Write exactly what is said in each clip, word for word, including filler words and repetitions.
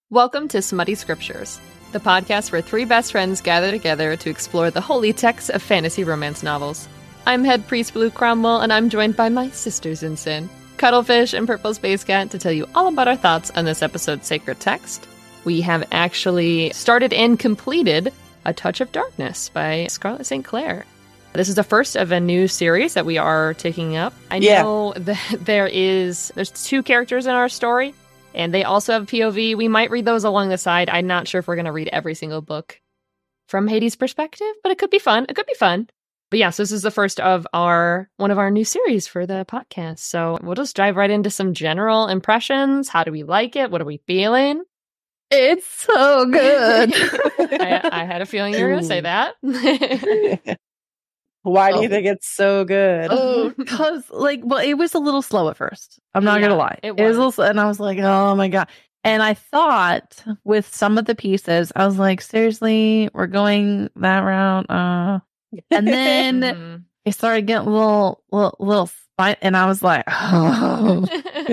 Welcome to Smutty Scriptures, the podcast where three best friends gather together to explore the holy texts of fantasy romance novels. I'm Head Priest Blue Cromwell, and I'm joined by my sisters in sin, Cuttlefish and Purple Space Cat, to tell you all about our thoughts on this episode's sacred text. We have actually started and completed A Touch of Darkness by Scarlett Saint Clair. This is the first of a new series that we are taking up. I yeah. know that there is there's two characters in our story, and they also have P O V. We might read those along the side. I'm not sure if we're going to read every single book from Hades' perspective, but it could be fun. It could be fun. But yes, this is the first of our one of our new series for the podcast. So we'll just dive right into some general impressions. How do we like it? What are we feeling? It's so good. I, I had a feeling you were going to say that. Why do Oh. you think it's so good? Oh, because like, well, it was a little slow at first. I'm not Yeah, gonna lie. it It was. a was. little slow, and I was like, oh my god. And I thought with some of the pieces, I was like, seriously, we're going that route. Uh, and then Mhm. it started getting a little, little, little spite, and I was like, oh.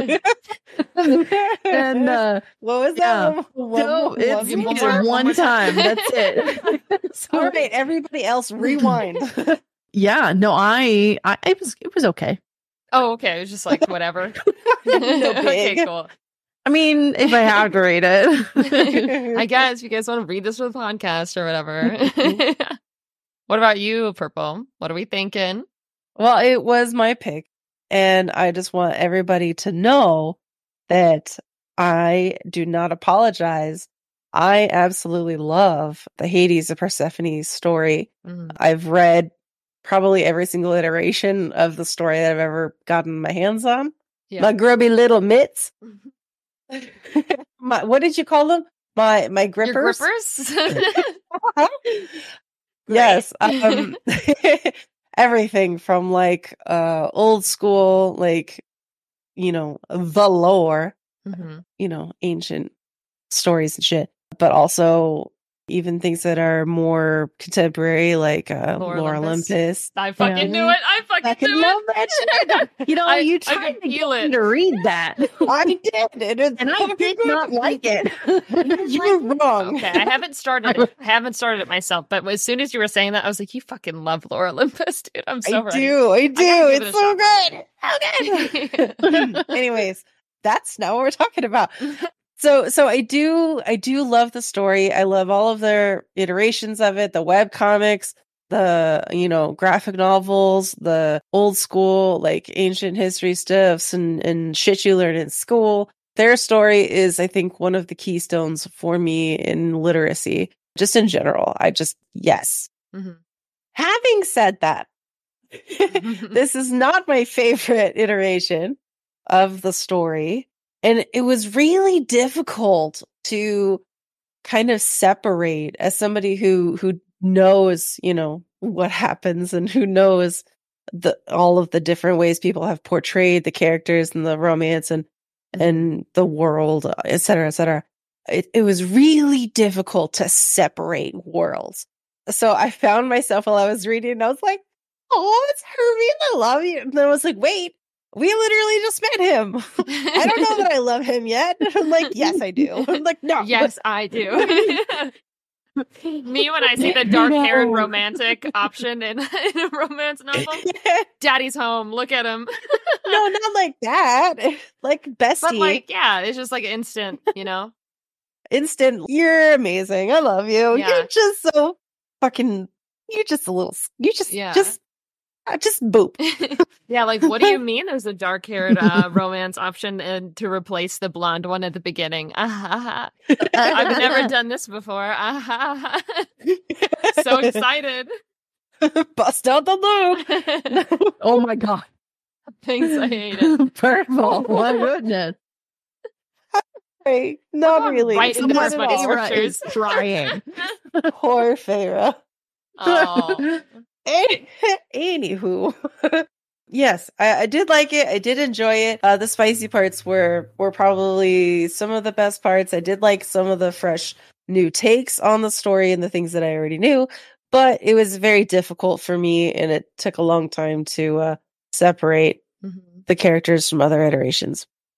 and uh, what was yeah. that? One, no, one- it's one one just more- more? one one more time. time. That's it. So, All right, everybody else, rewind. yeah, no, I, I, it was, it was okay. Oh, okay. It was just like whatever. No Okay, big. cool. I mean, if I have to read it. I guess if you guys want to read this for the podcast or whatever. What about you, Purple? What are we thinking? Well, it was my pick, and I just want everybody to know that I do not apologize. I absolutely love the Hades of Persephone story. Mhm. I've read probably every single iteration of the story that I've ever gotten my hands on. Yeah. My grubby little mitts. my, what did you call them? My my Your grippers. grippers? Yes. Um, everything from like uh old school, like, you know, the lore, Mhm. you know, ancient stories and shit, but also even things that are more contemporary, like uh Lore Lore Olympus. Olympus. I fucking Yeah. knew it. I fucking Fucking knew love it. that shit. You know, I- you I tried could to feel get it. me to read that, I did, and, it's and I fucking did good. not like it. You were wrong. Okay, I haven't started it. I haven't started it myself, but as soon as you were saying that, I was like, you fucking love Lore Olympus, dude. I'm so I ready. do, I do. give it It's a so shot. good. So good. Anyways, that's not what we're talking about. So, so I do, I do love the story. I love all of their iterations of it, the web comics, the, you know, graphic novels, the old school, like ancient history stuffs and, and shit you learn in school. Their story is, I think, one of the keystones for me in literacy, just in general. I just, yes. Mhm. Having said that, this is not my favorite iteration of the story. And it was really difficult to kind of separate as somebody who, who knows, you know, what happens and who knows the, all of the different ways people have portrayed the characters and the romance and, and the world, et cetera, et cetera. It, it was really difficult to separate worlds. So I found myself while I was reading, and I was like, oh, it's Hermine, I love you. And then I was like, wait, we literally just met him. I don't know that I love him yet. I'm like, yes, I do. I'm like, no. Yes, I do. Me when I see the dark-haired No. romantic option in, in a romance novel. Daddy's home. Look at him. No, not like that. Like bestie. But like, yeah, it's just like instant, you know? Instant. You're amazing. I love you. Yeah. You're just so fucking, you're just a little, you just, Yeah. just, uh, just boop. Yeah, like, what do you mean there's a dark-haired uh, romance option and to replace the blonde one at the beginning? Ah, ha, ha. I've never done this before. Ah, ha, ha. So excited. Bust out the loop. Oh my god. Things I hate it. Purple. My goodness. Right. Not going really. right into Not this at money all. Sarah scriptures. is trying. Poor Feyre. Oh. Any- Anywho, yes, I, I did like it. I did enjoy it. Uh, the spicy parts were were probably some of the best parts. I did like some of the fresh new takes on the story and the things that I already knew, but it was very difficult for me, and it took a long time to uh, separate Mhm. the characters from other iterations.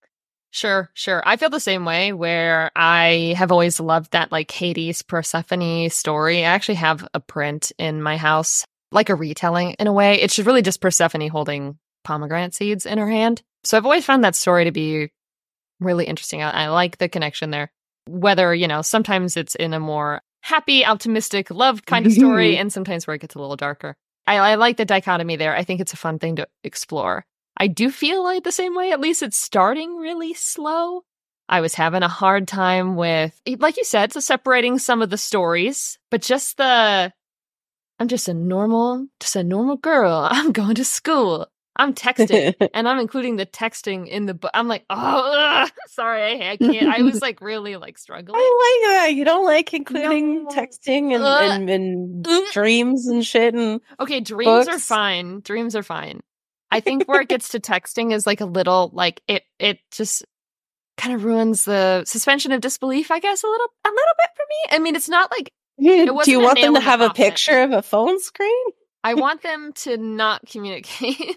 Sure, sure. I feel the same way where I have always loved that like Hades Persephone story. I actually have a print in my house, like a retelling in a way. It's really just Persephone holding pomegranate seeds in her hand. So I've always found that story to be really interesting. I, I like the connection there. Whether, you know, sometimes it's in a more happy, optimistic, love kind of story, and sometimes where it gets a little darker. I, I like the dichotomy there. I think it's a fun thing to explore. I do feel like the same way, at least it's starting really slow. I was having a hard time with, like you said, so separating some of the stories, but just the, I'm just a normal, just a normal girl. I'm going to school. I'm texting, and I'm including the texting in the book. I'm like, oh, ugh, sorry, I, I can't. I was like really like struggling. I like that. You don't like including No. texting and, Uh, and, and uh. dreams and shit. And Okay, dreams are books. fine. Dreams are fine. I think where it gets to texting is like a little like it. It just kind of ruins the suspension of disbelief, I guess, a little, a little bit for me. I mean, it's not like do wasn't you a want nail them to in the have a coffin. picture of a phone screen? I want them to not communicate.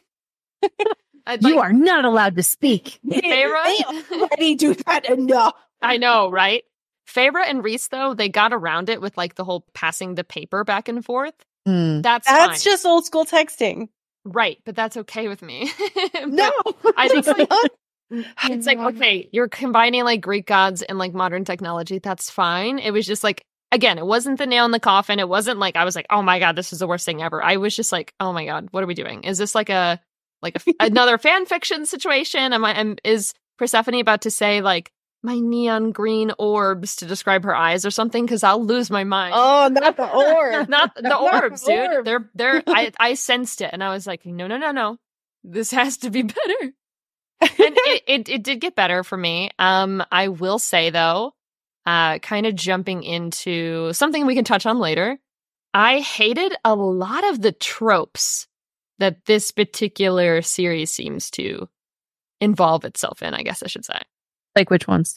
I'd You like- are not allowed to speak. Feyre? They already do that enough. I know, right? Feyre and Rhys, though, they got around it with like the whole passing the paper back and forth. Mm. That's That's fine. just old school texting. Right, but that's okay with me. No, I think it's like- not. It's like, okay, you're combining like Greek gods and like modern technology. That's fine. It was just like, again, it wasn't the nail in the coffin. It wasn't like, I was like, oh my God, this is the worst thing ever. I was just like, oh my God, what are we doing? Is this like a, like a, another fan fiction situation? Am I, am, is Persephone about to say like my neon green orbs to describe her eyes or something? Cause I'll lose my mind. Oh, not the orb. Not the Not orbs, the dude. orb. They're, they're, I, I sensed it and I was like, no, no, no, no. This has to be better. And it, it, it did get better for me. Um, I will say though, uh, kind of jumping into something we can touch on later. I hated a lot of the tropes that this particular series seems to involve itself in, I guess I should say. Like which ones?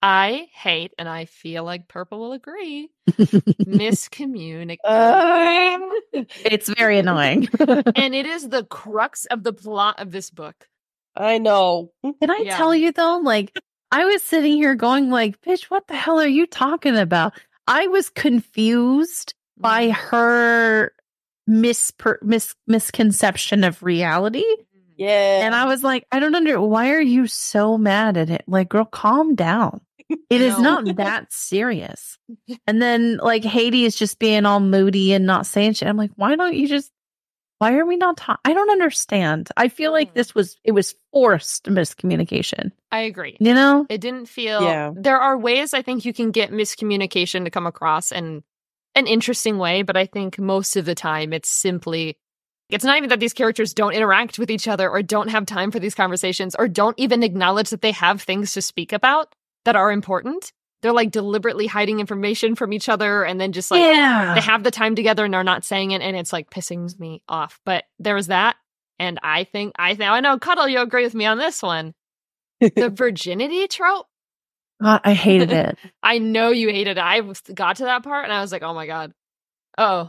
I hate, and I feel like Purple will agree, miscommunication. Uh, It's very annoying. And it is the crux of the plot of this book. I know. Can I Yeah. tell you though, like I was sitting here going like, bitch, what the hell are you talking about? I was confused by her misper- mis- misconception of reality. Yeah. And I was like, I don't under why are you so mad at it? Like, girl, calm down. It is No. not that serious. And then like Hades just being all moody and not saying shit. I'm like, why don't you just why are we not talking? I don't understand. I feel like this was it was forced miscommunication. I agree. You know? It didn't feel. Yeah. There are ways I think you can get miscommunication to come across in an interesting way, but I think most of the time it's simply. It's not even that these characters don't interact with each other or don't have time for these conversations or don't even acknowledge that they have things to speak about that are important. They're like deliberately hiding information from each other and then just like yeah. they have the time together and are not saying it, and it's like pissing me off. But there was that, and I think I think I know Cuddle, you agree with me on this one. The virginity trope. God, I hated it. I know you hated it. I was- got to that part and I was like, oh my God. Oh.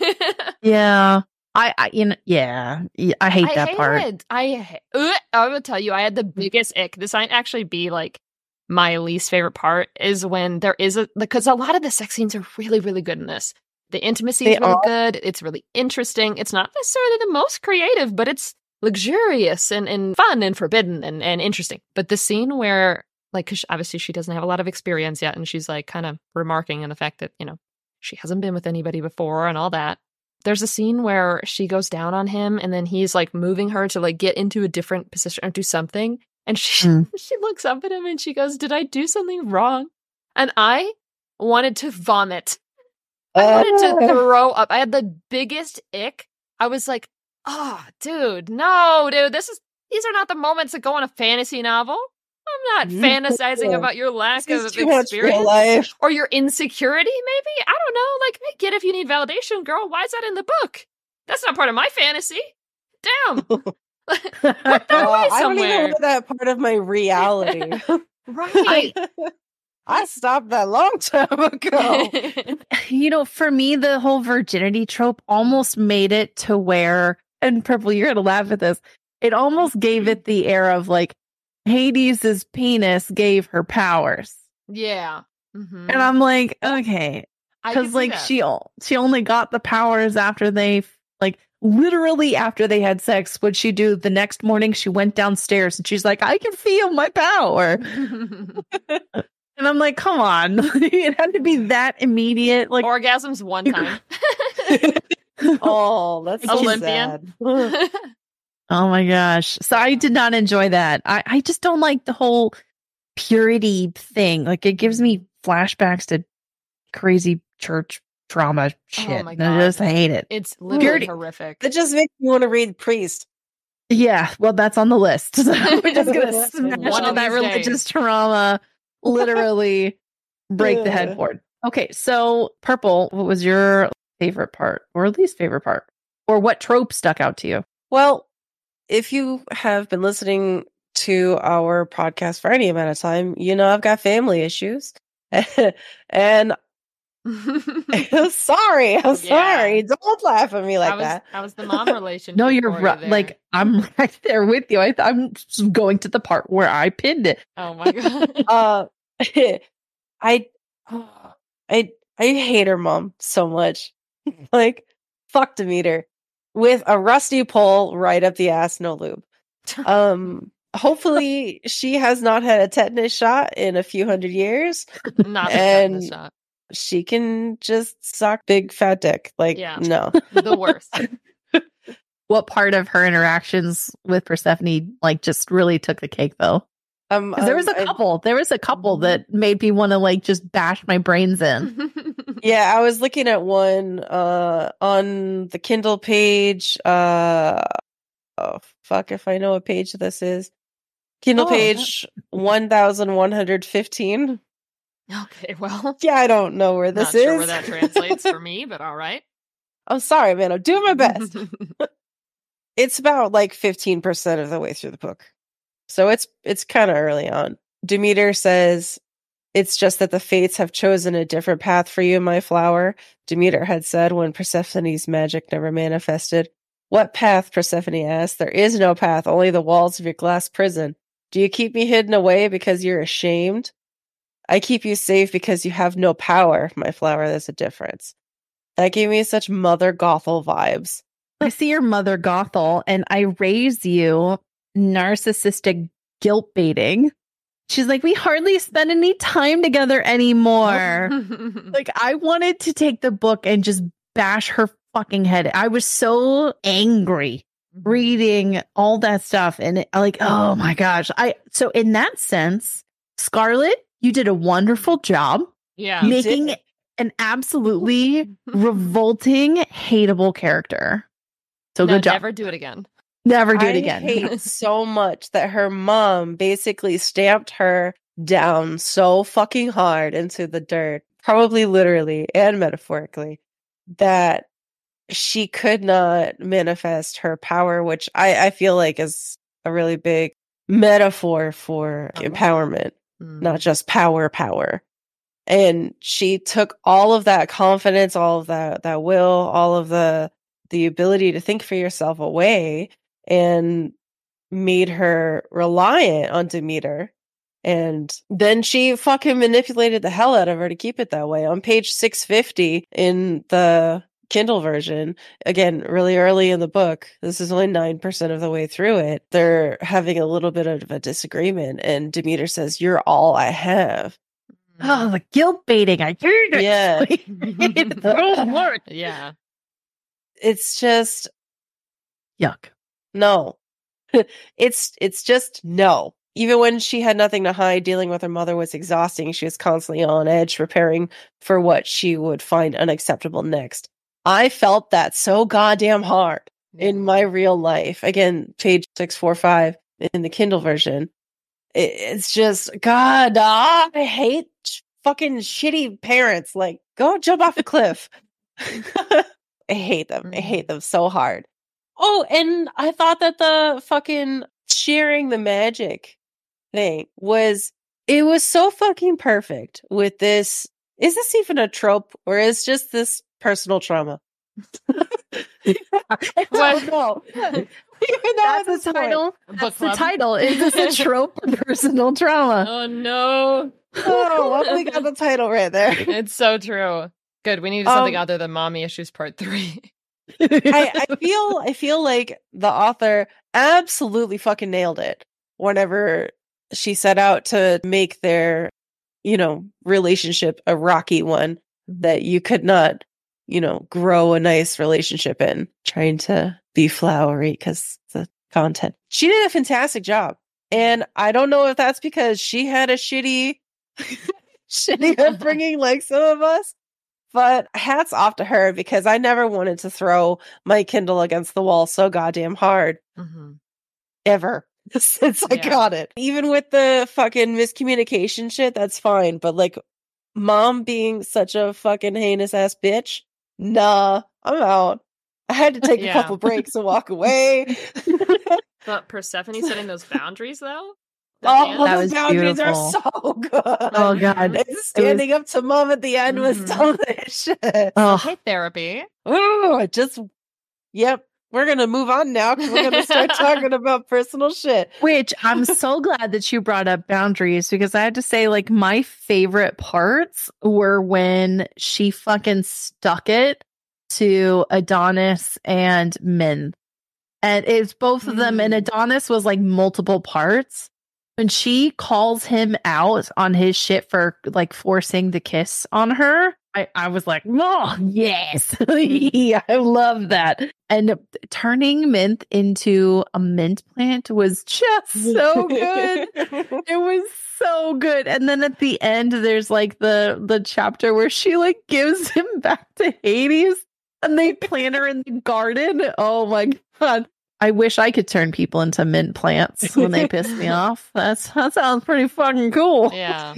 Yeah. I, I you know, yeah. Yeah, I hate I that hate part. it. I ha- Ugh, I will tell you, I had the biggest ick. This might actually be like my least favorite part is when there is a because a lot of the sex scenes are really, really good in this. The intimacy is They really are. good. It's really interesting. It's not necessarily the most creative, but it's luxurious and, and fun and forbidden and, and interesting. But the scene where, like, because obviously she doesn't have a lot of experience yet, and she's like kind of remarking on the fact that, you know, she hasn't been with anybody before and all that. There's a scene where she goes down on him and then he's like moving her to like get into a different position or do something. And she, Mm. she looks up at him and she goes, did I do something wrong? And I wanted to vomit. I wanted to Uh, throw up. I had the biggest ick. I was like, oh, dude, no, dude, this is, these are not the moments that go in a fantasy novel. I'm not Mm. fantasizing about your lack this of is too much real experience life. or your insecurity, maybe. I don't know. Like, I get if you need validation, girl. Why is that in the book? That's not part of my fantasy. Damn. Put that Uh, away I don't even somewhere. want that part of my reality. Right. I stopped that long time ago. You know, for me, the whole virginity trope almost made it to where, and Purple, you're going to laugh at this. It almost gave it the air of like, Hades's penis gave her powers. Yeah. Mm-hmm. And I'm like, okay. Because like that. she she only got the powers after they like literally after they had sex. What'd she do the next morning? She went downstairs and she's like, I can feel my power. And I'm like, come on. It had to be that immediate. Like orgasms one time. Oh, that's so Olympian. sad. Oh my gosh. So I did not enjoy that. I, I just don't like the whole purity thing. Like it gives me flashbacks to crazy church trauma shit. Oh my I God. just hate it. It's literally Purity. horrific. It just makes me want to read Priest. Yeah, well, that's on the list. So we're just gonna smash One all of that these religious days. trauma, literally break the Yeah. headboard. Okay, so Purple, what was your favorite part, or least favorite part, or what trope stuck out to you? Well, if you have been listening to our podcast for any amount of time, you know I've got family issues. And I'm sorry, I'm Yeah. sorry. Don't laugh at me like I was, that. I was the mom relationship. No, you're for you right. there. Like I'm right there with you. I, I'm just going to the part where I pinned it. Oh my God. Uh, I, I, I hate her mom so much. Like, fuck Demeter with a rusty pole right up the ass, no lube. Um, hopefully she has not had a tetanus shot in a few hundred years. Not the and- tetanus shot. She can just suck big fat dick. Like, Yeah. no. The worst. What part of her interactions with Persephone like just really took the cake though? Um, Because there was um, a I- couple. There was a couple Mhm. that made me want to like just bash my brains in. Yeah, I was looking at one uh on the Kindle page. Uh oh fuck if I know what page this is. Kindle Oh, page one thousand one hundred fifteen. Okay, well, Yeah, I don't know where this not is. sure where that translates for me, but all right. I'm sorry, man. I'm doing my best. It's about like fifteen percent of the way through the book. So it's it's kind of early on. Demeter says, it's just that the fates have chosen a different path for you, my flower. Demeter had said when Persephone's magic never manifested. What path? Persephone asked. There is no path, only the walls of your glass prison. Do you keep me hidden away because you're ashamed? I keep you safe because you have no power, my flower. There's a difference. That gave me such Mother Gothel vibes. I see your Mother Gothel and I raise you narcissistic guilt baiting. She's like, we hardly spend any time together anymore. Like, I wanted to take the book and just bash her fucking head. I was so angry reading all that stuff. And it, like, oh my gosh. I so in that sense, Scarlett, you did a wonderful job Yeah. You making did. an absolutely revolting, hateable character. So No, good job. Never do it again. Never do it I again. hate so much that her mom basically stamped her down so fucking hard into the dirt, probably literally and metaphorically, that she could not manifest her power, which I, I feel like is a really big metaphor for Oh. empowerment, Mm. not just power, power. And she took all of that confidence, all of that that will, all of the the ability to think for yourself away, and made her reliant on Demeter. And then she fucking manipulated the hell out of her to keep it that way. On page six fifty in the Kindle version, again, really early in the book, this is only nine percent of the way through it, they're having a little bit of a disagreement. And Demeter says, "You're all I have." Oh, the guilt baiting. I hate it. Yeah. It's so much. Yeah. It's just, Yuck. no. it's it's just no. Even when she had nothing to hide, dealing with her mother was exhausting. She was constantly on edge, preparing for what she would find unacceptable next. I felt that so goddamn hard in my real life. Again, page six forty-five in the Kindle version. It, it's just, God, ah, I hate fucking shitty parents. Like, go jump off a cliff. I hate them. I hate them so hard. Oh, and I thought that the fucking sharing the magic thing was, it was so fucking perfect with this. Is this even a trope or is just this personal trauma? What? No. That's the title. That's the title. Is this a trope or personal trauma? Oh no. Oh, well, we got the title right there. It's so true. Good. We need something um, other than Mommy Issues Part Three. I, I feel I feel like the author absolutely fucking nailed it whenever she set out to make their, you know, relationship a rocky one that you could not, you know, grow a nice relationship in, trying to be flowery because the content. She did a fantastic job. And I don't know if that's because she had a shitty, shitty upbringing like some of us, but hats off to her because I never wanted to throw my Kindle against the wall so goddamn hard. Mm-hmm. Ever. Since I yeah. got it. Even with the fucking miscommunication shit, that's fine. But like, Mom being such a fucking heinous ass bitch, nah, I'm out. I had to take yeah. a couple breaks and walk away. But Persephone setting those boundaries, though? Oh, that those boundaries beautiful. Are so good. Oh, God. And standing was... up to Mom at the end mm-hmm. was delicious. Oh, hey, therapy. Oh, just, yep. We're going to move on now because we're going to start talking about personal shit. Which I'm so glad that you brought up boundaries because I had to say, like, my favorite parts were when she fucking stuck it to Adonis and Min. And it's both of them. Mm. And Adonis was like multiple parts. When she calls him out on his shit for like forcing the kiss on her, I, I was like, oh, yes. Yeah, I love that. And turning Mint into a mint plant was just so good. It was so good. And then at the end, there's like the, the chapter where she like gives him back to Hades and they plant her in the garden. Oh my God. I wish I could turn people into mint plants when they piss me off. That's that sounds pretty fucking cool. Yeah.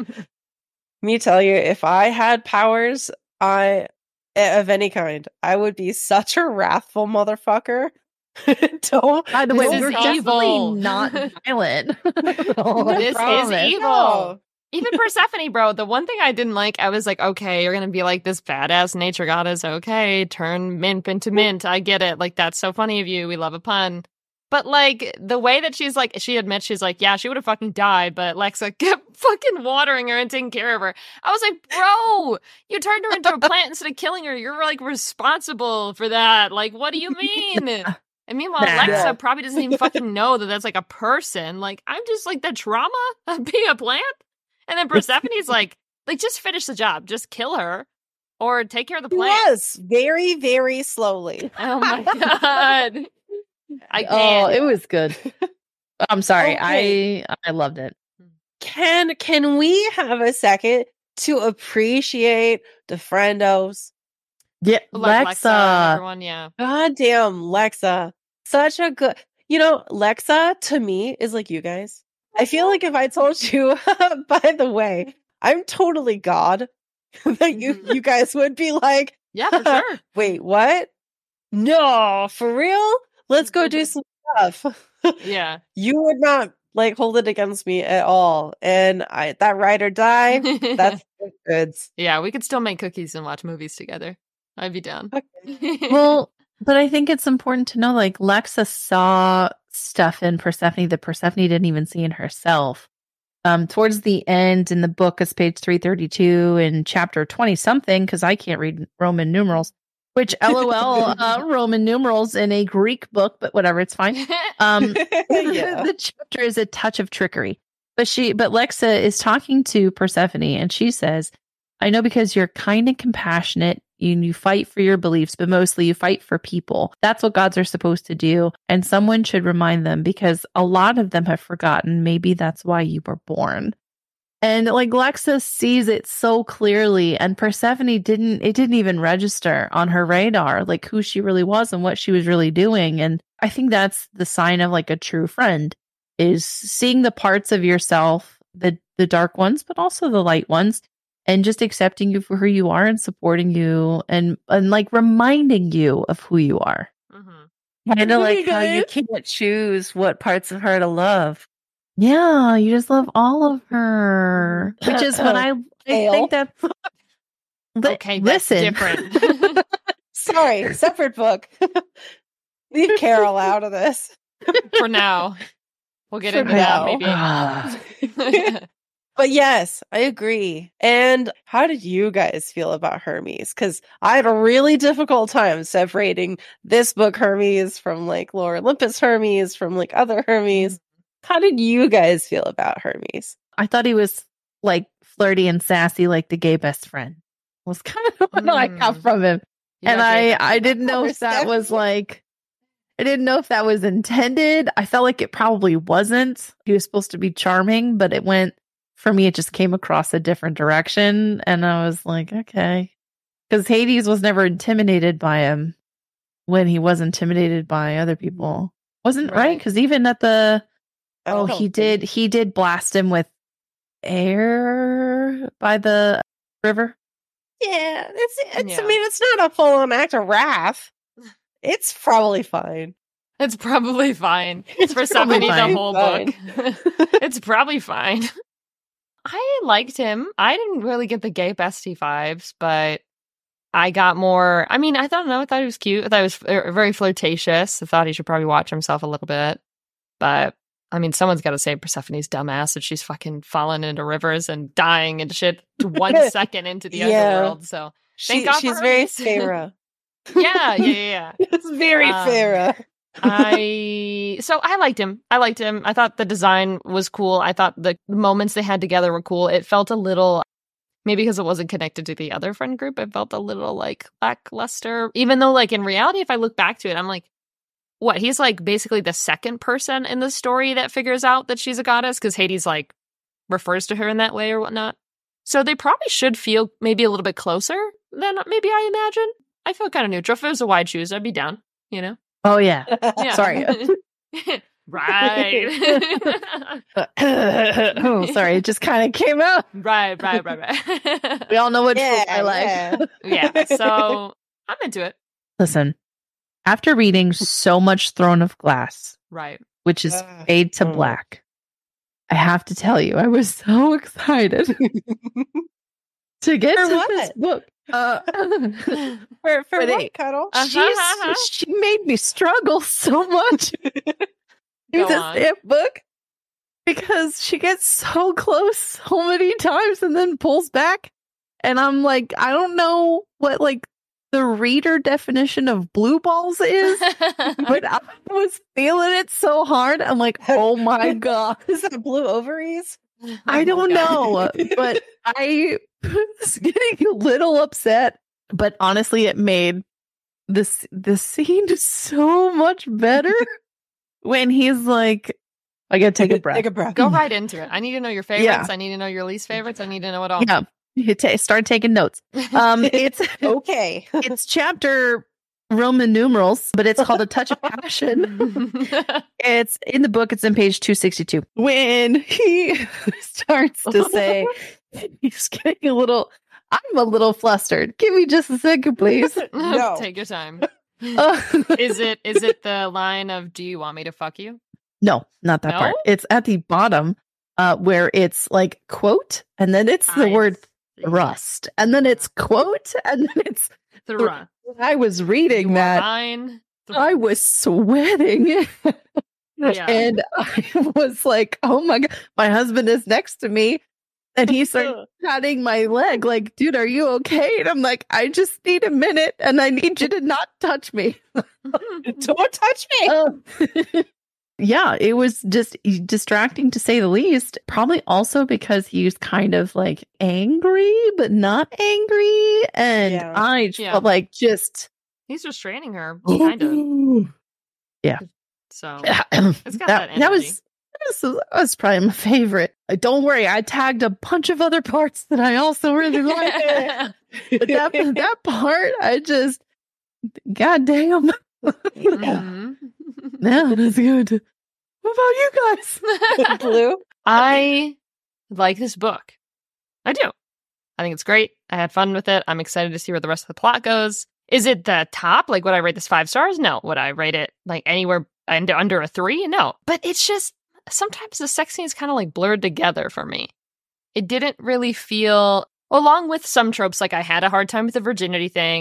Me tell you, if I had powers, I of any kind, I would be such a wrathful motherfucker. Don't. By the way, we're definitely not violent. This is evil. No. Even Persephone, bro, the one thing I didn't like, I was like, okay, you're going to be like this badass nature goddess. Okay, turn mint into mint. I get it. Like, that's so funny of you. We love a pun. But, like, the way that she's like, she admits she's like, yeah, she would have fucking died, but Lexa kept fucking watering her and taking care of her. I was like, bro, you turned her into a plant instead of killing her. You're, like, responsible for that. Like, what do you mean? And meanwhile, nah. Lexa probably doesn't even fucking know that that's, like, a person. Like, I'm just, like, the trauma of being a plant? And then Persephone's like, like, just finish the job. Just kill her or take care of the plant. Yes, very, very slowly. Oh, my God. I can't. Oh, it was good. I'm sorry. Okay. I I loved it. Can can we have a second to appreciate the friendos? Yeah, like Lexa. Lexa everyone, yeah. Goddamn, Lexa. Such a good... You know, Lexa, to me, is like you guys. I feel like if I told you, by the way, I'm totally God, that you, you guys would be like, yeah, for sure. Wait, what? No, for real? Let's go do some stuff. Yeah. You would not like hold it against me at all. And I that ride or die, that's good. Yeah, we could still make cookies and watch movies together. I'd be down. Okay. Well, but I think it's important to know, like, Lexa saw stuff in Persephone that Persephone didn't even see in herself. Um, towards the end in the book, it's page three thirty-two in chapter twenty something, because I can't read Roman numerals, which LOL, uh, Roman numerals in a Greek book, but whatever, it's fine. Um, yeah. The chapter is a touch of trickery, but she, but Lexa is talking to Persephone and she says, I know because you're kind and compassionate, you, you fight for your beliefs, but mostly you fight for people. That's what gods are supposed to do. And someone should remind them because a lot of them have forgotten. Maybe that's why you were born. And like Lexa sees it so clearly, and Persephone didn't, it didn't even register on her radar, like who she really was and what she was really doing. And I think that's the sign of like a true friend, is seeing the parts of yourself, the, the dark ones, but also the light ones, and just accepting you for who you are and supporting you and, and like reminding you of who you are. Mm-hmm. Kind of like how you can't choose what parts of her to love. Yeah, you just love all of her, which is what I, I think that's okay. That's listen. different. Sorry, Sorry, separate book. Leave Carol out of this. For now. We'll get For into now. that maybe. But yes, I agree. And how did you guys feel about Hermes? Because I had a really difficult time separating this book Hermes from like Lore Olympus Hermes from like other Hermes. How did you guys feel about Hermes? I thought he was like flirty and sassy, like the gay best friend. Was kind of what I got Mm. from him. You And got I, gay- I didn't know if that was like, I didn't know if that was intended. I felt like it probably wasn't. He was supposed to be charming, but it went, for me, it just came across a different direction. And I was like, okay. Because Hades was never intimidated by him when he was intimidated by other people. Wasn't right? Right. Because even at the, I oh, don't he think- did, he did blast him with air by the river. Yeah, it's, it's Yeah. I mean, it's not a full-on act of wrath. It's probably fine. It's probably fine. It's for probably Persephone the fine. whole Fine. book. It's probably fine. I liked him. I didn't really get the gay bestie vibes, but I got more. I mean, I don't know. I thought he was cute. I thought he was f- very flirtatious. I thought he should probably watch himself a little bit. But I mean, someone's got to say Persephone's dumbass that she's fucking falling into rivers and dying and shit one second into the Yeah. underworld. So Thank She, God for she's very Hermes. Farah. yeah, yeah, yeah. yeah. It's very Um, Farah. I so I liked him. I liked him. I thought the design was cool. I thought the moments they had together were cool. It felt a little, maybe because it wasn't connected to the other friend group, it felt a little like lackluster. Even though, like in reality, if I look back to it, I'm like, what? He's like basically the second person in the story that figures out that she's a goddess because Hades like refers to her in that way or whatnot. So they probably should feel maybe a little bit closer than maybe I imagine. I feel kind of neutral. If it was a wide shoes, I'd be down. You know. Oh, yeah. Yeah. Sorry. right. oh, sorry. It just kind of came out. right, right, right, right. We all know what Yeah, I like. yeah. yeah, so I'm into it. Listen, after reading so much Throne of Glass, Right. which is Ugh. Fade to Mm. Black, I have to tell you, I was so excited to get For to what? this book. Uh, For, for But what, it- Cuddle? Uh, she's, uh-huh. she made me struggle so much in Go this on. damn book because she gets so close so many times and then pulls back. And I'm like, I don't know what like the reader definition of blue balls is, but I was feeling it so hard. I'm like, oh my God. Is that blue ovaries? I don't God. know, but I was getting a little upset. But honestly, it made this the scene so much better when he's like, "I gotta take a breath." Take a breath. Go right into it. I need to know your favorites. I need to know your least favorites. I need to know it all. Yeah, you ta- start taking notes. Um, it's Okay. it's chapter Roman numerals, but it's called A Touch of Passion. It's in the book. It's in page two sixty-two. When he starts to say, he's getting a little. I'm a little flustered. Give me just a second, please. No. Take your time. Uh, Is it is it the line of "Do you want me to fuck you"? no, not that No? part. It's at the bottom, uh, where it's like quote, and then it's the I word see. thrust, and then it's quote, and then it's. Thra. I was reading You are that. mine. I was sweating. Yeah. And I was like, oh my God, my husband is next to me. And he started patting my leg, like, dude, are you okay? And I'm like, I just need a minute and I need you to not touch me. Don't touch me. Uh, yeah, it was just distracting to say the least. Probably also because he was kind of like angry, but not angry. And Yeah. I just Yeah. felt like just He's restraining her, kind of. So that, it's got that, that energy. was this was, that was probably my favorite. Uh, Don't worry, I tagged a bunch of other parts that I also really liked. But that that part, I just, goddamn, Mhm. yeah, that's good. What about you guys? Blue. I like this book. I do. I think it's great. I had fun with it. I'm excited to see where the rest of the plot goes. Is it the top? Like, would I rate this five stars? No. Would I rate it like anywhere under, under a three? No. But it's just sometimes the sex scenes kind of like blurred together for me. It didn't really feel, along with some tropes, like I had a hard time with the virginity thing.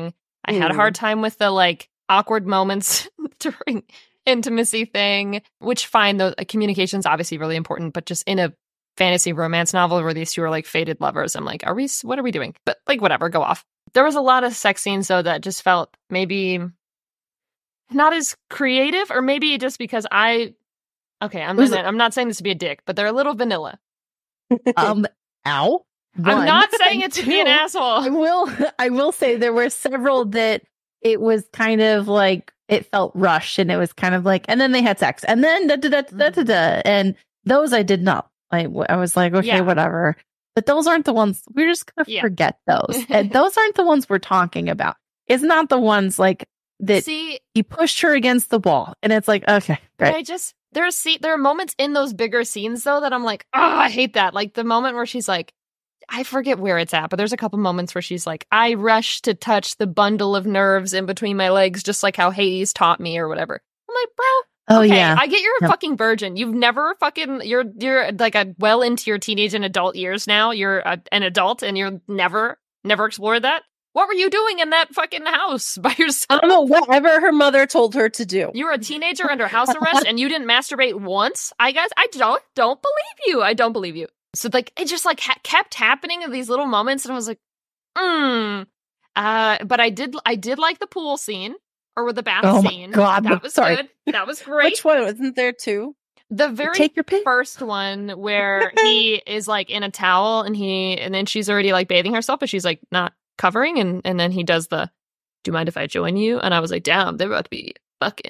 I had a hard time with the like awkward moments during intimacy thing, which fine, though communication's obviously really important, but just in a fantasy romance novel where these two are like fated lovers, I'm like, are we, what are we doing? But like, whatever, go off. There was a lot of sex scenes though that just felt maybe not as creative, or maybe just because I, okay, I'm, gonna, I'm not saying this to be a dick, but they're a little vanilla. Um, ow. One. I'm not saying it to Two, be an asshole. I will, I will say there were several that it was kind of like, it felt rushed, and it was kind of like, and then they had sex, and then da da da da da da, and those I did not. I, I was like, okay, Yeah. whatever. But those aren't the ones, we're just going to Yeah. forget those. And those aren't the ones we're talking about. It's not the ones like that See, he pushed her against the wall. And it's like, okay, great. I just, there are, see, there are moments in those bigger scenes though that I'm like, oh, I hate that. Like the moment where she's like, I forget where it's at, but there's a couple moments where she's like, I rush to touch the bundle of nerves in between my legs, just like how Hades taught me or whatever. I'm like, bro. Oh, okay, yeah. I get you're a Yep. fucking virgin. You've never fucking, you're, you're like a well into your teenage and adult years now. You're a, an adult and you're never, never explored that. What were you doing in that fucking house by yourself? I don't know, whatever her mother told her to do. You were a teenager under house arrest and you didn't masturbate once? I guess I don't, don't believe you. I don't believe you. So like, it just like ha- kept happening in these little moments. And I was like, hmm. Uh, but I did, I did like the pool scene. Or with the bath Oh my scene. God, that was sorry. good. That was great. Which one? Wasn't there two? The very Take your pick. first one where he is like in a towel and he and then she's already like bathing herself, but she's like not covering, and and then he does the, do you mind if I join you? And I was like, damn, they're about to be fucking.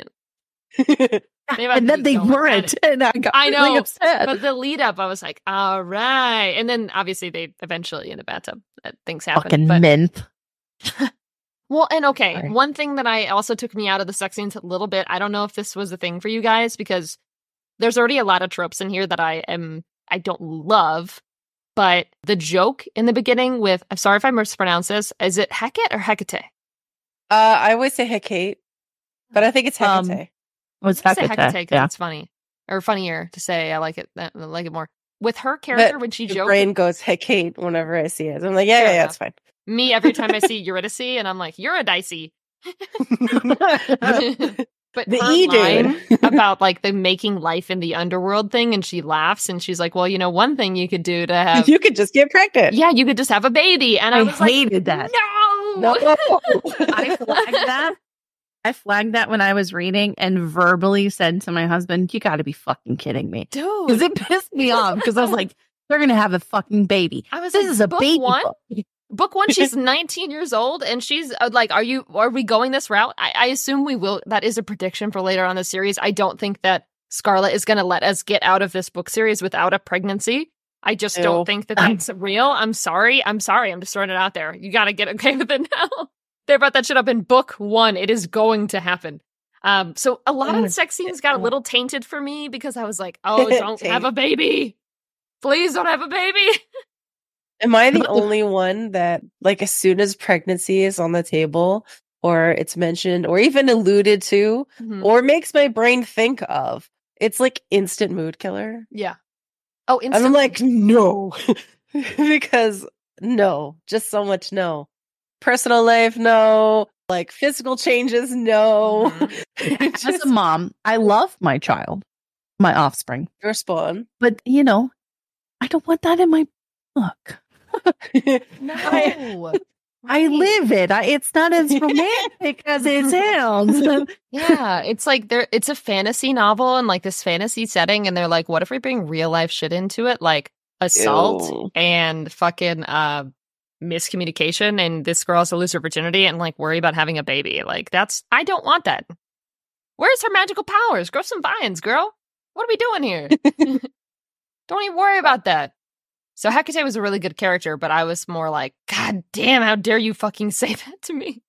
And then they weren't. And I got I really know, upset. but the lead up, I was like, all right. And then obviously they eventually in the bathtub, uh, things happen. Fucking but, mint. Well, and okay, Sorry. one thing that I also took me out of the sex scenes a little bit, I don't know if this was a thing for you guys, because there's already a lot of tropes in here that I am, I don't love, but the joke in the beginning with, I'm sorry if I mispronounce this, is it Hecate or Hecate? Uh, I always say Hecate, but I think it's Um, Hecate. Was I say Hecate. Hecate because Yeah. it's funny, or funnier to say. I like it, I like it more. With her character, But when she the joked, brain goes Hecate whenever I see it. I'm like, yeah, Fair yeah, yeah, enough. it's fine. me, every time I see Eurydice, and I'm like, Eurydice. But The her E line dude. about like the making life in the underworld thing, and she laughs and she's like, well, you know, one thing you could do to have, You could just get pregnant. yeah, you could just have a baby. And I, I was like, hated that. no, No. I flagged that. I flagged that when I was reading and verbally said to my husband, you got to be fucking kidding me. Because dude. it pissed me off because I was like, they're going to have a fucking baby. I was This like, is a book baby one? book. Book one, she's nineteen years old, and she's uh, like, "Are you? Are we going this route?" I, I assume we will. That is a prediction for later on in the series. I don't think that Scarlet is going to let us get out of this book series without a pregnancy. I just Ew. don't think that that's real. I'm sorry. I'm sorry. I'm just throwing it out there. You got to get okay with it now. They brought that shit up in book one. It is going to happen. Um, so a lot of the sex scenes got a little tainted for me because I was like, "Oh, don't have a baby, please don't have a baby." Am I the only one that, like, as soon as pregnancy is on the table, or it's mentioned, or even alluded to, Mhm. or makes my brain think of, it's like instant mood killer? Yeah. Oh, And I'm like, no. Because no, just so much no. Personal life, no. Like physical changes, no. It's As just a mom, I love my child, my offspring. your spawn. But, you know, I don't want that in my book. no. I- I live it. I, it's not as romantic as it sounds. Yeah, it's like there it's a fantasy novel and like this fantasy setting, and they're like, what if we bring real life shit into it, like assault Ew. and fucking uh miscommunication, and this girl has to lose her virginity and like worry about having a baby. Like that's I don't want that. Where's her magical powers? Grow some vines, girl. What are we doing here? Don't even worry about that. So Hecate was a really good character, but I was more like, God damn, how dare you fucking say that to me?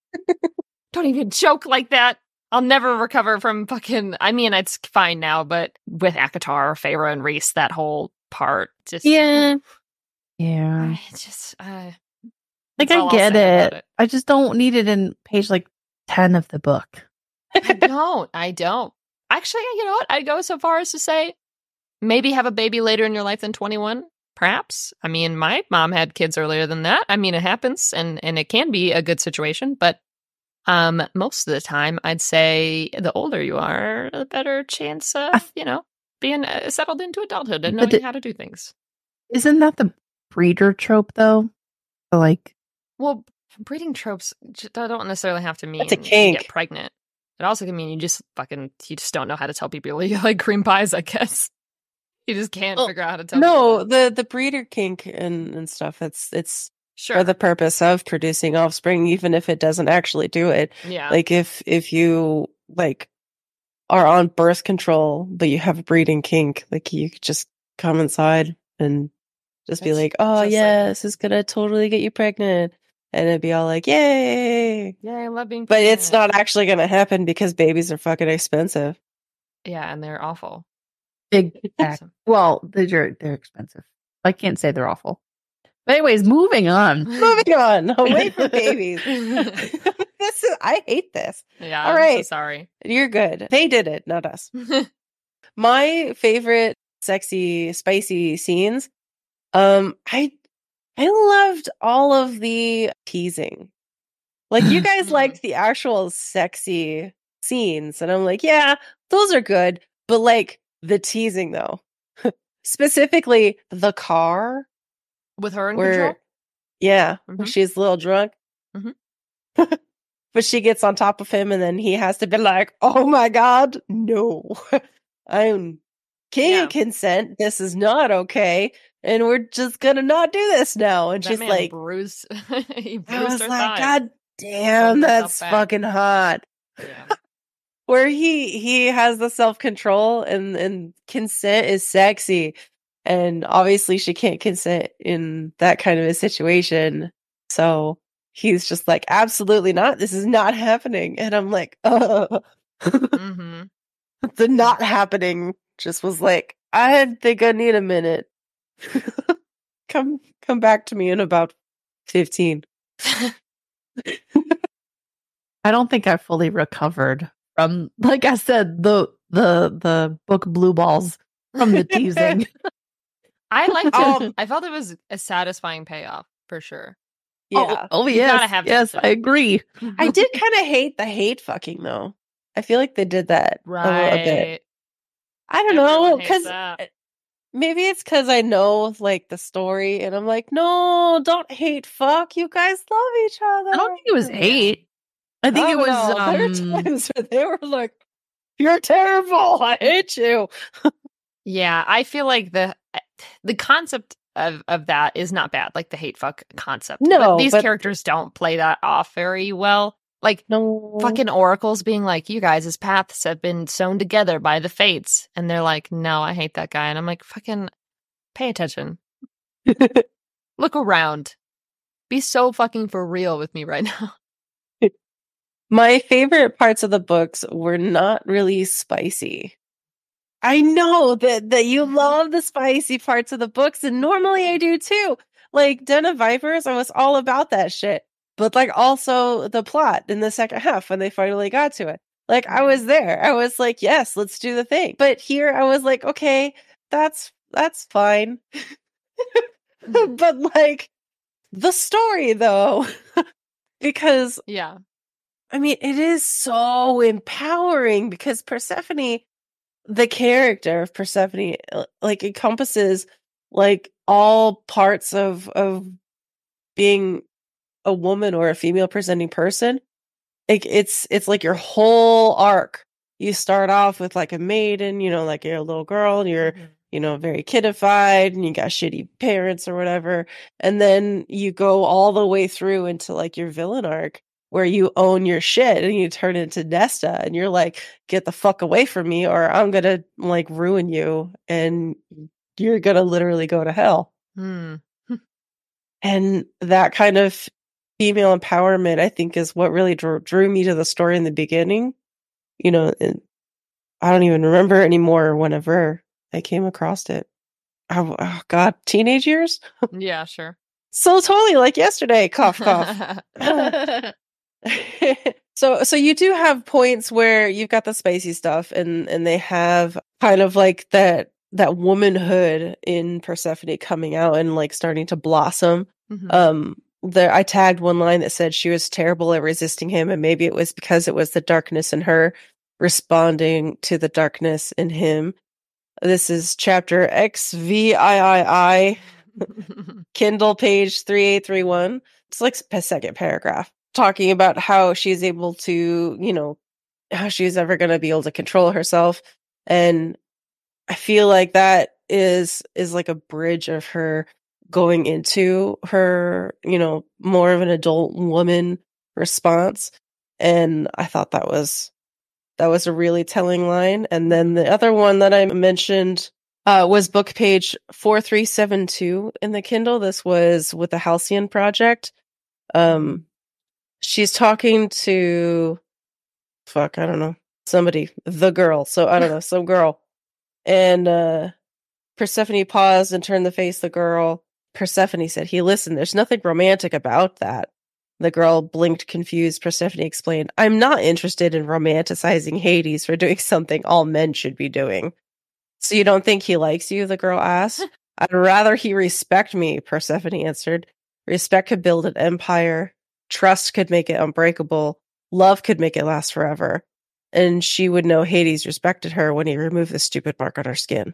Don't even joke like that. I'll never recover from fucking, I mean, it's fine now, but with Akatar, Feyre, and Rhys, that whole part, just, Yeah. Yeah. I just, uh, Like, that's all I I'll get say it. about it. I just don't need it in page like ten of the book. I don't, I don't. Actually, you know what? I'd go so far as to say, maybe have a baby later in your life than twenty-one. Perhaps. I mean, my mom had kids earlier than that. I mean, it happens, and and it can be a good situation, but Um, most of the time, I'd say the older you are, the better chance of, you know, being uh, settled into adulthood and knowing it- how to do things. Isn't that the breeder trope, though? Like, Well, breeding tropes j- don't necessarily have to mean That's a you kink. get pregnant. It also can mean you just fucking, you just don't know how to tell people you like cream pies, I guess. You just can't Well, figure out how to tell No, people that. the the breeder kink and, and stuff, it's it's Sure. for the purpose of producing offspring, even if it doesn't actually do it. Yeah. Like if if you like are on birth control, but you have a breeding kink, like you could just come inside and just be That's like, oh just yeah, like- this is gonna totally get you pregnant. And it'd be all like, yay. Yeah, I love being But it's pregnant. not actually gonna happen because babies are fucking expensive. Yeah, and they're awful. big fact. Awesome. Well, they're they're expensive. I can't say they're awful. But anyways, moving on. Moving on, away from babies. This is I hate this. Yeah, All I'm right. so sorry. You're good. They did it, not us. My favorite sexy, spicy scenes. Um, I I loved all of the teasing. Like you guys liked the actual sexy scenes, and I'm like, yeah, those are good. But like the teasing though. Specifically the car With her in where control? yeah, when Mhm. she's a little drunk. Mhm. But she gets on top of him and then he has to be like, oh my god, no. I'm king Yeah. of consent. This is not okay. And we're just gonna not do this now. And That she's man like, bruised, he I bruised was her like, thigh. God damn, Holding herself that's back. fucking hot. Yeah. Where he he has the self control and and consent is sexy, and obviously she can't consent in that kind of a situation. So he's just like, absolutely not. This is not happening. And I'm like, uh. Mm-hmm. The not happening just was like, I think I need a minute. come come back to me in about fifteen. I don't think I fully recovered from, like I said, the the the book Blue Balls from the teasing. I liked it. Um, I felt it was a satisfying payoff for sure. Yeah. Oh, oh You yes, gotta have yes, tension. I agree. I did kind of hate the hate fucking though. I feel like they did that a little bit. Right. I don't know, Everyone hates because that. maybe it's because I know like the story, and I'm like, no, don't hate fuck. You guys love each other. I don't think it was Yeah. hate. I think I it don't was know. There um are times where they were like, "You're terrible. I hate you." Yeah, I feel like the the concept of, of that is not bad, like the hate fuck concept. No, but these but- characters don't play that off very well. Like No, fucking oracles being like, you guys' paths have been sewn together by the fates, and they're like, no, I hate that guy, and I'm like, fucking pay attention, look around, be so fucking for real with me right now. My favorite parts of the books were not really spicy. I know that that you love the spicy parts of the books, and normally I do too. Like Den of Vipers, I was all about that shit. But like also the plot in the second half when they finally got to it. Like I was there. I was like, yes, let's do the thing. But here I was like, okay, that's that's fine. But like the story though, because Yeah. I mean, it is so empowering because Persephone, the character of Persephone, uh, like encompasses like all parts of of being a woman or a female presenting person. Like it's it's like your whole arc. You start off with like a maiden, you know, like you're a little girl, and you're you know very kidified, and you got shitty parents or whatever, and then you go all the way through into like your villain arc, where you own your shit and you turn into Nesta and you're like, get the fuck away from me or I'm gonna like ruin you and you're gonna literally go to hell. Hmm. And that kind of female empowerment, I think, is what really drew, drew me to the story in the beginning. You know, and I don't even remember anymore whenever I came across it. Oh, oh God, teenage years? Yeah, sure. So totally like yesterday. Cough, cough. so so you do have points where you've got the spicy stuff and and they have kind of like that that womanhood in Persephone coming out and like starting to blossom. Mhm. Um there I tagged one line that said she was terrible at resisting him, and maybe it was because it was the darkness in her responding to the darkness in him. This is chapter X V I I I, Kindle page three eight three one. It's like a second paragraph talking about how she's able to, you know, how she's ever going to be able to control herself. And I feel like that is is like a bridge of her going into her, you know, more of an adult woman response. And I thought that was that was a really telling line. And then the other one that I mentioned uh, was book page four three seven two in the Kindle. This was with the Halcyon Project. Um, she's talking to, fuck, I don't know, somebody, the girl. So I don't know, some girl. And uh, Persephone paused and turned to face the girl. Persephone said, "Hey, listen, there's nothing romantic about that." The girl blinked confused. Persephone explained, "I'm not interested in romanticizing Hades for doing something all men should be doing." "So you don't think he likes you?" the girl asked. "I'd rather he respect me," Persephone answered. "Respect could build an empire. Trust could make it unbreakable. Love could make it last forever." And she would know Hades respected her when he removed the stupid mark on her skin.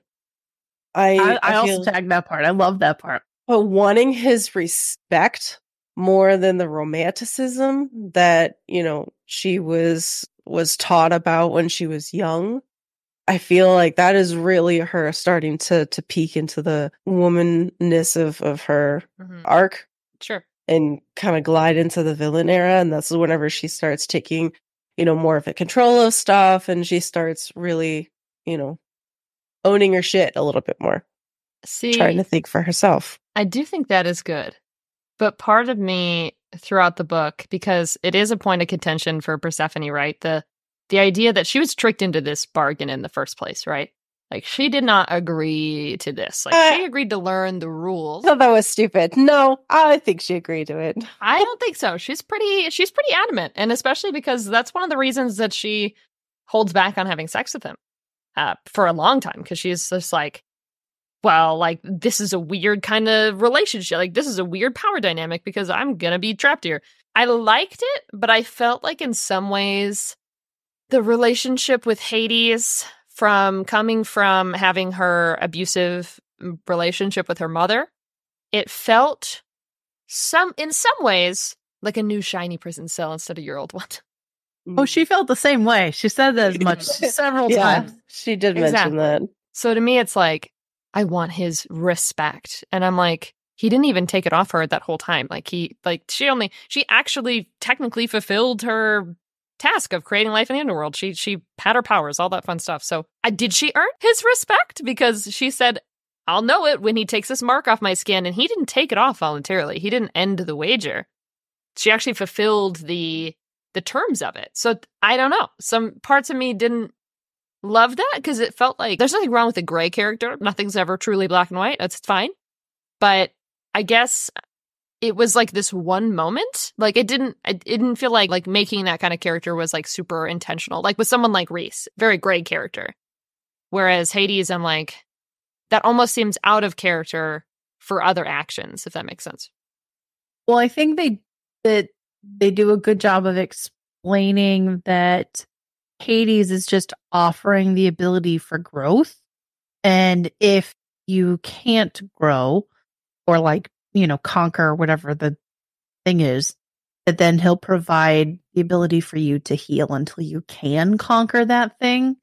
I, I, I, I feel, also tagged that part. I love that part. But wanting his respect more than the romanticism that, you know, she was was taught about when she was young, I feel like that is really her starting to to peek into the womanness of, of her Mm-hmm. arc. Sure. And kind of glide into the villain era. And that's whenever she starts taking, you know, more of the control of stuff, and she starts really, you know, owning her shit a little bit more. See, Trying to think for herself. I do think that is good. But part of me throughout the book, because it is a point of contention for Persephone, right? The the idea that she was tricked into this bargain in the first place, right? Like, she did not agree to this. Like, Uh, she agreed to learn the rules. I thought that was stupid. No, I think she agreed to it. I don't think so. She's pretty she's pretty adamant, and especially because that's one of the reasons that she holds back on having sex with him uh, for a long time, because she's just like, well, like, this is a weird kind of relationship. Like, this is a weird power dynamic because I'm gonna be trapped here. I liked it, but I felt like in some ways the relationship with Hades, from coming from having her abusive relationship with her mother, it felt some in some ways like a new shiny prison cell instead of your old one. Oh, she felt the same way. She said that as much several Yeah, times. she did mention Exactly. that. So to me, it's like, I want his respect. And I'm like, he didn't even take it off her that whole time. Like, he, like, she only, she actually technically fulfilled her task of creating life in the underworld. She, she had her powers, all that fun stuff. So uh, did she earn his respect? Because she said, I'll know it when he takes this mark off my skin. And he didn't take it off voluntarily. He didn't end the wager. She actually fulfilled the, the terms of it. So I don't know. Some parts of me didn't love that, because it felt like there's nothing wrong with a gray character. Nothing's ever truly black and white. That's fine. But I guess it was like this one moment. Like, it didn't, it didn't feel like, like making that kind of character was like super intentional. Like with someone like Reese, very gray character. Whereas Hades, I'm like, that almost seems out of character for other actions, if that makes sense. Well, I think they that they do a good job of explaining that Hades is just offering the ability for growth. And if you can't grow or, like, you know, conquer whatever the thing is, that then he'll provide the ability for you to heal until you can conquer that thing.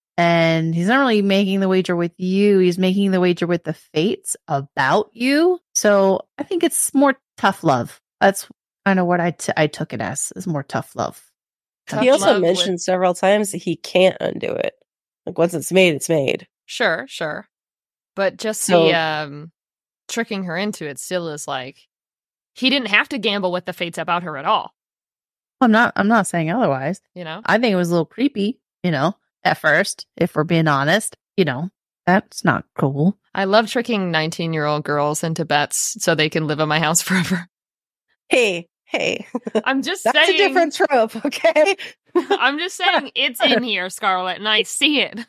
And he's not really making the wager with you. He's making the wager with the fates about you. So I think it's more tough love. That's kind of what I, t- I took it as, is more tough love. Tough He also love mentioned with- several times that he can't undo it. Like, once it's made, it's made. Sure, sure. But just So- the um, tricking her into it still is like, he didn't have to gamble with the fates about her at all, I'm not, I'm not saying otherwise. you know? I think it was a little creepy, you know, at first, if we're being honest, you know, that's not cool. I love tricking nineteen-year-old girls into bets so they can live in my house forever. Hey, hey. I'm just That's saying. a different trope, okay? I'm just saying it's in here, Scarlett, and I see it.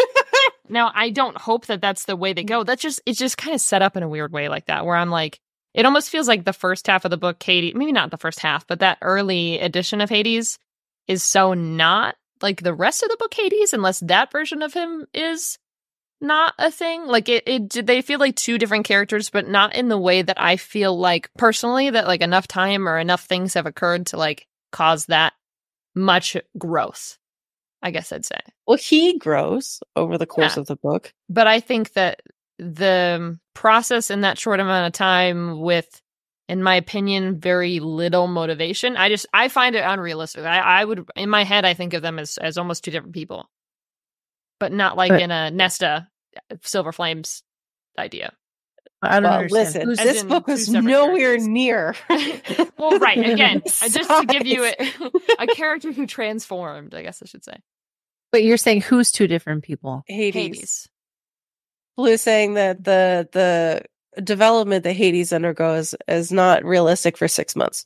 Now, I don't hope that that's the way they go. That's just, it's just kind of set up in a weird way like that, where I'm like, it almost feels like the first half of the book, Hades, maybe not the first half, but that early edition of Hades is so not like the rest of the book Hades, unless that version of him is not a thing. Like it, it they feel like two different characters, but not in the way that I feel like personally that like enough time or enough things have occurred to like cause that much growth, I guess I'd say. Well, he grows over the course Yeah. of the book. But I think that the process in that short amount of time with, in my opinion, very little motivation, I just, I find it unrealistic. I, I would, in my head, I think of them as, as almost two different people, but not like But- in a Nesta Silver Flames idea. I don't Well, understand. listen, Who's- As this in book two was separate nowhere characters. near. Well, right. Again, uh, just to give you a, Size. a character who transformed, I guess I should say. but you're saying who's two different people? Hades. Hades. Blue saying that the the development that Hades undergoes is not realistic for six months.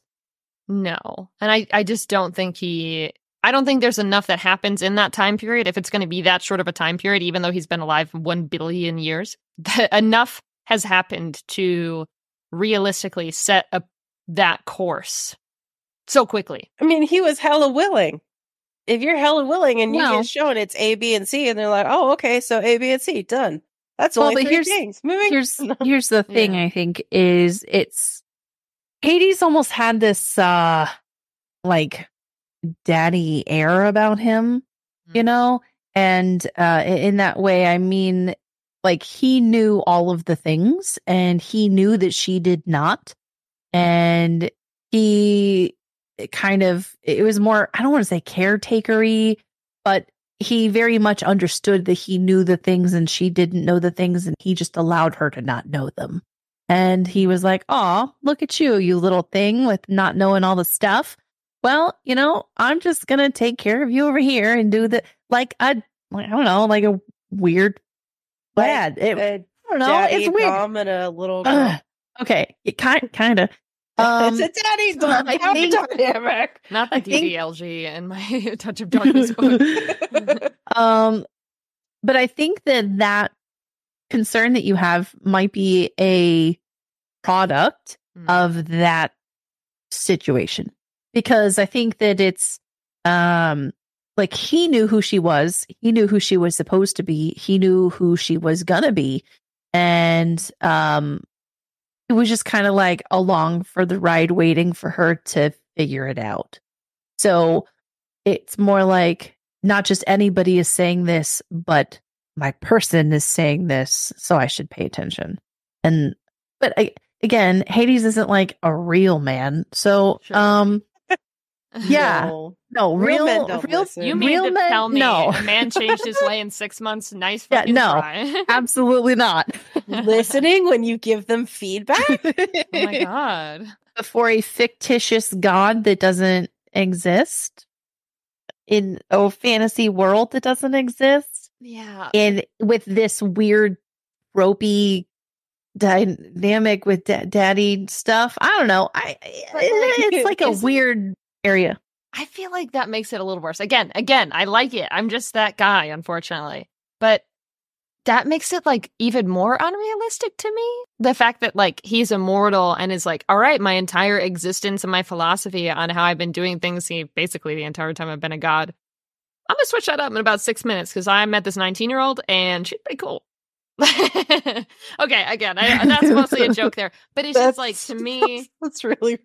No. And I, I just don't think he... I don't think there's enough that happens in that time period, if it's going to be that short of a time period, even though he's been alive one billion years. That enough has happened to realistically set up that course so quickly. I mean, he was hella willing. If you're hella willing and you Well- get shown it's A, B, and C, and they're like, oh, okay, so A, B, and C, done. That's Well, only but three here's- things. Moving. Here's here's the thing. Yeah. I think is it's Hades almost had this uh like daddy air about him, you Mhm. know, and uh in that way, I mean, like he knew all of the things, and he knew that she did not, and he kind of it was more I don't want to say caretakery, but he very much understood that he knew the things and she didn't know the things, and he just allowed her to not know them. And he was like, "Aw, look at you, you little thing with not knowing all the stuff. Well, you know, I'm just gonna take care of you over here and do the like I, like, I don't know, like a weird lad. It, A I don't know. daddy It's weird. dom and a little girl. Ugh, okay, it kind kind of. Um, it's a daddy dom I think- dynamic. Not the I think- D D L G and my Touch of Darkness book. um, but I think that that concern that you have might be a product Mm. of that situation, because I think that it's um like he knew who she was, he knew who she was supposed to be, he knew who she was gonna be, and um it was just kind of like along for the ride, waiting for her to figure it out. So it's more like not just anybody is saying this, but my person is saying this, so I should pay attention. And but I, again, Hades isn't like a real man, so Sure. um yeah. No. no Real real men don't real listen. You mean real to men- tell me no. a man changed his way in six months? Nice Yeah, fucking no. try. Absolutely not. Listening when you give them feedback? Oh my god. For a fictitious god that doesn't exist in a fantasy world that doesn't exist, Yeah. and with this weird ropey dynamic with da- daddy stuff, I don't know. I But, like, it's like a isn't- weird area. I feel like that makes it a little worse. Again, again, I like it. I'm just that guy, unfortunately. But that makes it like even more unrealistic to me. The fact that like he's immortal and is like, all right, my entire existence and my philosophy on how I've been doing things he, basically the entire time I've been a god. I'm gonna switch that up in about six minutes because I met this nineteen year old and she's pretty cool. Okay, again, I, that's mostly a joke there, but it's just like to me. That's, that's really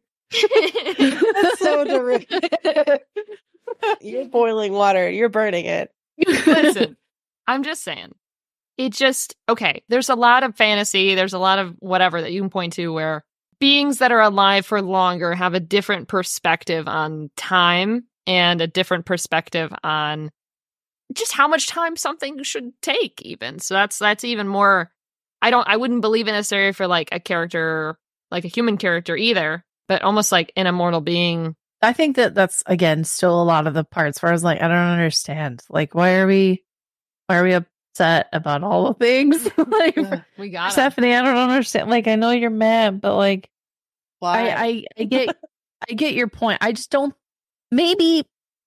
that's so derivative. You're boiling water. You're burning it. Listen, I'm just saying. It just, okay, there's a lot of fantasy, there's a lot of whatever that you can point to where beings that are alive for longer have a different perspective on time and a different perspective on just how much time something should take even. So that's that's even more, I don't, I wouldn't believe it necessarily for like a character, like a human character either, but almost like an immortal being. I think that that's again still a lot of the parts where I was like, I don't understand. Like, why are we, why are we upset about all the things? Like, We got it. Stephanie, I don't understand. Like, I know you're mad, but like, Why? I, I, I get, I get your point. I just don't. Maybe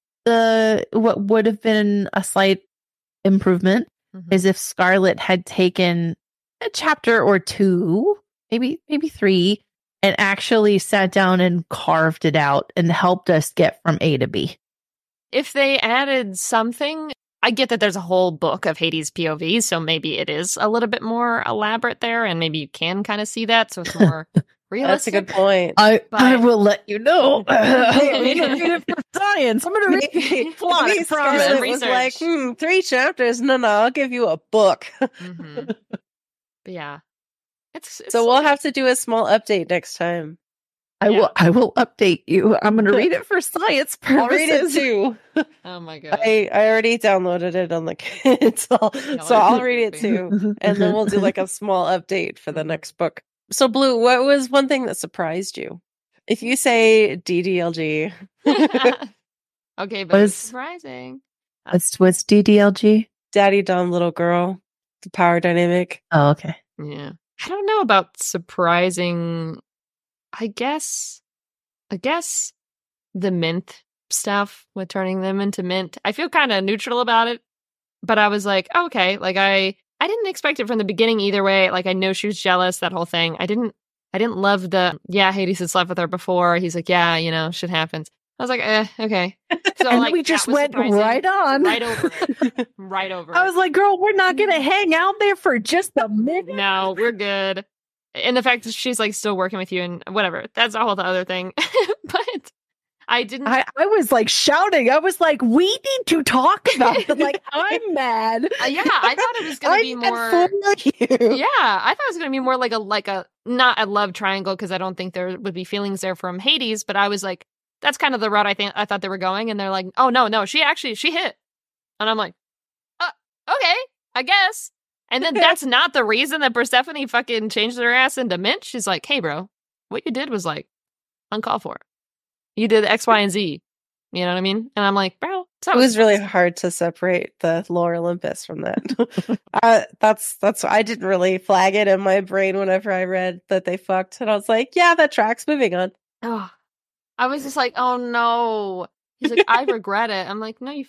the what would have been a slight improvement Mhm. is if Scarlet had taken a chapter or two, maybe maybe three, and actually sat down and carved it out and helped us get from A to B. If they added something, I get that there's a whole book of Hades P O V, so maybe it is a little bit more elaborate there, and maybe you can kind of see that, so it's more realistic. That's a good point. I, But- I will let you know. I'm going to read it for science. I'm going to read Maybe, it. Plot, I maybe promise. Scarlett was Research. like, hmm, three chapters. No, no, I'll give you a book. Mhm. But yeah. It's, it's So we'll have to do a small update next time. I Yeah. will. I will update you. I'm going to read it for science purposes. I'll read it too. Oh my god. I, I already downloaded it on the Kindle, Yeah, so like- I'll read it too. And then we'll do like a small update for the next book. So, Blue, what was one thing that surprised you? If you say D D L G, Okay, but Was- it's surprising. What's what's D D L G? Daddy Dumb Little Girl, the power dynamic. Oh, okay. Yeah. I don't know about surprising. I guess, I guess the mint stuff with turning them into mint. I feel kind of neutral about it, but I was like, okay, like I, I didn't expect it from the beginning either way. Like I know she was jealous, that whole thing. I didn't, I didn't love the, yeah, Hades had slept with her before. He's like, yeah, you know, shit happens. I was like, eh, okay. So And like, we that just was went surprising. right on. right over it, right over I it. was like, girl, we're not going to hang out there for just a minute. No, we're good. And the fact that she's like still working with you and whatever, that's a whole other thing. But I didn't. I, I was like shouting. I was like, we need to talk about it. Like, I'm mad. uh, yeah, I thought it was gonna be I'm more. mad for you. Yeah, I thought it was gonna be more like a like a not a love triangle because I don't think there would be feelings there from Hades. But I was like, that's kind of the route I think I thought they were going. And they're like, oh no, no, she actually she hit, and I'm like, uh, okay, I guess. And then that's not the reason that Persephone fucking changed her ass into mint. She's like, hey, bro, what you did was like uncalled for. You did X, Y, and Z. You know what I mean? And I'm like, bro, It was really hard to separate the Lower Olympus from that. uh, that's that's I didn't really flag it in my brain whenever I read that they fucked, and I was like, yeah, that tracks. Moving on. Oh, I was just like, oh no. He's like, I regret it. I'm like, no, you.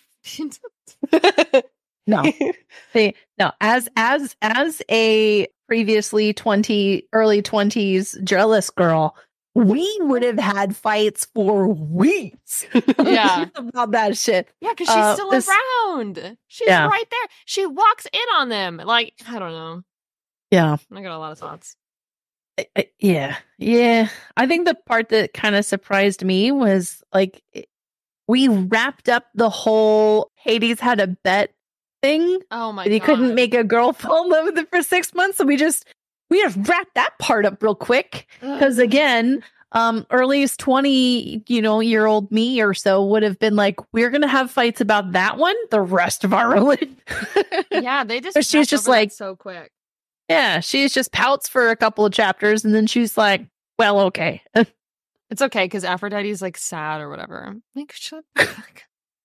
No. See, no, as as as a previously twenty early twenties jealous girl, we would have had fights for weeks. Yeah. About that shit. Yeah, because she's Uh, still this- around. She's Yeah. right there. She walks in on them. Like, I don't know. Yeah. I got a lot of thoughts. I- I- yeah. Yeah. I think the part that kind of surprised me was like it- we wrapped up the whole Hades had a bet thing. Oh my That he god. couldn't make a girl fall in love with him for six months. So we just we just wrapped that part up real quick. Because again, um, earliest twenty, you know, year old me or so would have been like, we're gonna have fights about that one the rest of our religion. Yeah, they just. But she's wrapped just over that like- so quick. Yeah, she's just pouts for a couple of chapters and then she's like, well, okay. It's okay because Aphrodite's like sad or whatever. Like, shut the fuck.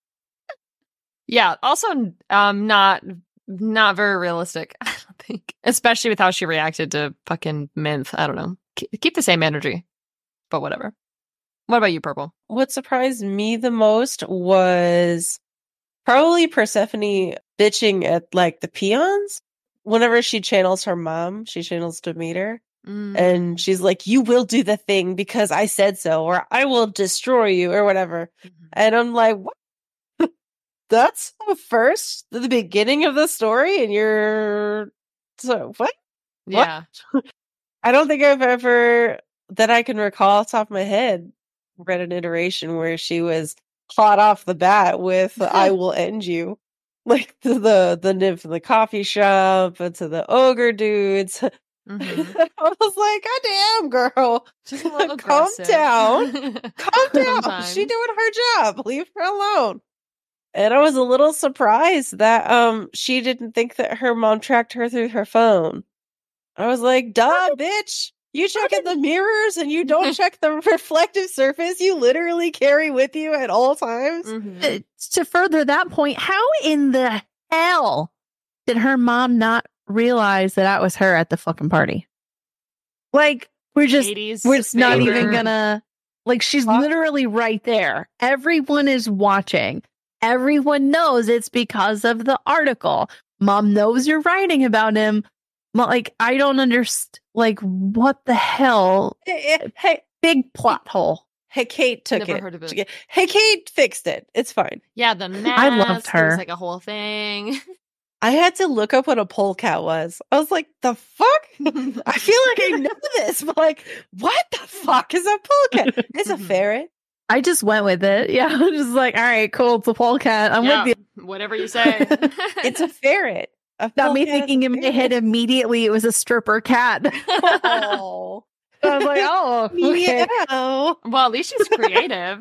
Yeah. Also, um, not not very realistic. I don't think, especially with how she reacted to fucking Minth. I don't know. Keep, keep the same energy, but whatever. What about you, Purple? What surprised me the most was probably Persephone bitching at like the peons. Whenever she channels her mom, she channels Demeter, Mm. and she's like, "You will do the thing because I said so, or I will destroy you, or whatever." Mhm. And I'm like, "What? That's the first, the beginning of the story, and you're so what?" Yeah. I don't think I've ever, that I can recall off the top of my head, read an iteration where she was hot off the bat with "I will end you," like to the the nymph in the coffee shop and to the ogre dudes. Mhm. I was like, "God damn, girl, She's a little Calm aggressive. down. calm down. Sometimes. She doing her job. Leave her alone." And I was a little surprised that um she didn't think that her mom tracked her through her phone. I was like, duh, bitch. You check in the mirrors and you don't check the reflective surface you literally carry with you at all times. Mhm. Uh, to further that point, how in the hell did her mom not realize that that was her at the fucking party? Like, we're just Hades' we're just not even favorite. gonna, like, she's Huh? literally right there. Everyone is watching. Everyone knows it's because of the article. Mom knows you're writing about him. like, I don't understand. Like, what the hell? Hey, hey, Big plot hole. hey, Kate took Never it. heard of it. She- Hey, Kate fixed it. It's fine. Yeah, the mask. I loved There was her. like a whole thing. I had to look up what a polecat was. I was like, the fuck? I feel like I know this, but like, what the fuck is a polecat? It's a ferret. I just went with it. Yeah, I was just like, all right, cool. It's a polecat. I'm Yeah, with you. whatever you say. It's a ferret. A Got me polecat is thinking a in my ferret. head immediately it was a stripper cat. Oh. I was like, oh, okay. Meow. Well, at least she's creative.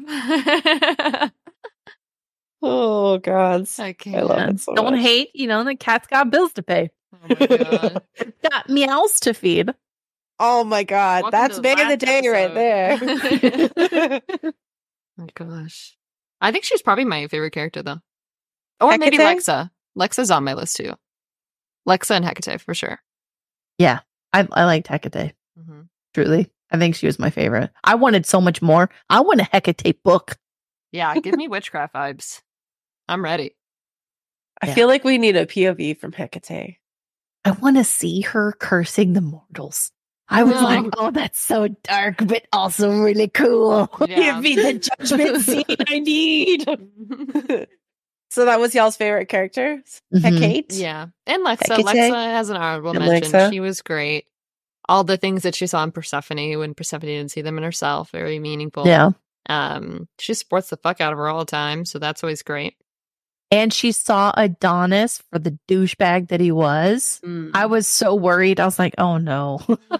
Oh, God. I I can't. love it so Don't much. hate, you know, the cat's got bills to pay. Oh my god. Got meows to feed. Oh, my God. Welcome That's to the May of the last Day right there. Oh gosh. I think she's probably my favorite character though. Or maybe Hecate? Lexa. Lexa's on my list too. Lexa and Hecate for sure. I, I liked Hecate, hmm truly. I think she was my favorite. I wanted so much more. I want a Hecate book. Yeah, give me witchcraft vibes. I'm ready. I Yeah. feel like we need a P O V from Hecate. I want to see her cursing the mortals. I was No. like, oh, that's so dark, but also really cool. Yeah. Give me the judgment scene I need. So that was y'all's favorite character? Mhm. Hecate? Yeah. And Lexa. Hecate? Lexa has an honorable And mention. Lexa? She was great. All the things that she saw in Persephone when Persephone didn't see them in herself, very meaningful. Yeah. Um, she supports the fuck out of her all the time, so that's always great. And she saw Adonis for the douchebag that he was. Mm. I was so worried. I was like, oh no.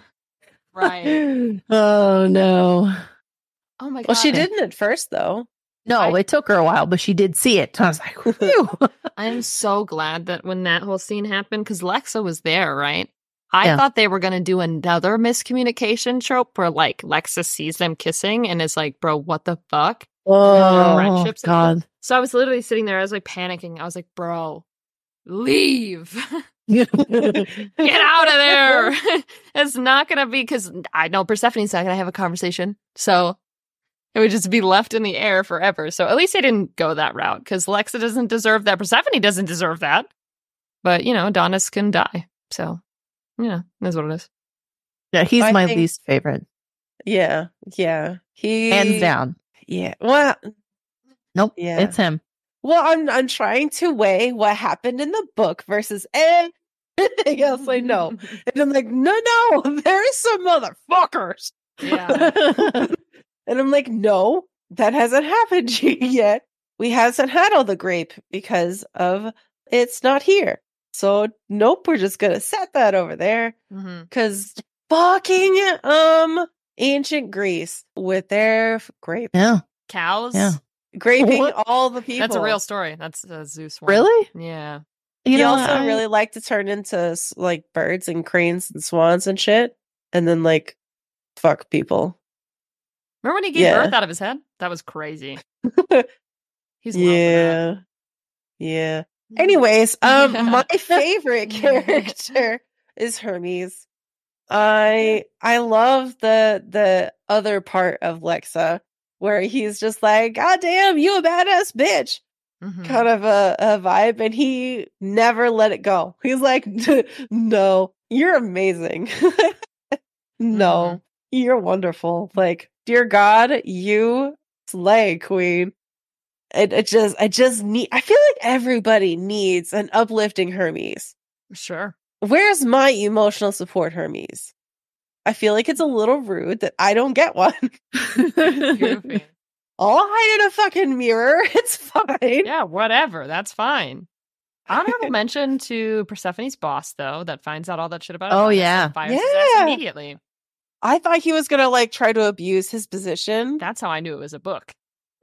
Right. Oh no. Oh my god. Well, she didn't at first, though. No, I- it took her a while, but she did see it. I was like, whew. I'm so glad that when that whole scene happened, because Lexa was there, right? I Yeah. thought they were going to do another miscommunication trope where, like, Lexa sees them kissing and is like, bro, what the fuck? Oh, friendships and God. So I was literally sitting there. I was like panicking. I was like, bro, leave. Get Get out of there. It's not going to be, because I know Persephone's not going to have a conversation. So it would just be left in the air forever. So at least they didn't go that route, because Lexa doesn't deserve that. Persephone doesn't deserve that. But, you know, Adonis can die. So, yeah, that's what it is. Yeah, he's I my think- least favorite. Yeah. Yeah. He. Hands down. Yeah. Well, Nope. Yeah. It's him. well, I'm, I'm trying to weigh what happened in the book versus everything else I know. And I'm like, no, no, there's some motherfuckers. Yeah. And I'm like, no, that hasn't happened yet. We hasn't had all the grape because of it's not here. So nope, we're just gonna set that over there. Mhm. Cause fucking um ancient Greece with their f- grape. Yeah. Cows? Yeah. Graping What? all the people. That's a real story. That's a Zeus one. Really? Yeah. You he know, also I- really liked to turn into s- like birds and cranes and swans and shit. And then like fuck people. Remember when he gave Yeah. birth out of his head? That was crazy. He's wild for Yeah. Yeah. that. Anyways, um, Yeah. my favorite character is Hermes. I I love the the other part of Lexa where he's just like, God damn, you a badass bitch, Mhm. kind of a, a vibe, and he never let it go. He's like, no, you're amazing. No, you're wonderful. Like, dear God, you slay, queen. It, it just, I just need. I feel like everybody needs an uplifting Hermes. Sure. Where's my emotional support, Hermes? I feel like it's a little rude that I don't get one. Goofy. I'll hide in a fucking mirror. It's fine. Yeah, whatever. That's fine. Honorable mention to Persephone's boss, though, that finds out all that shit about Oh, Adonis yeah. and fires his ass Yeah. immediately. I thought he was gonna like try to abuse his position. That's how I knew it was a book.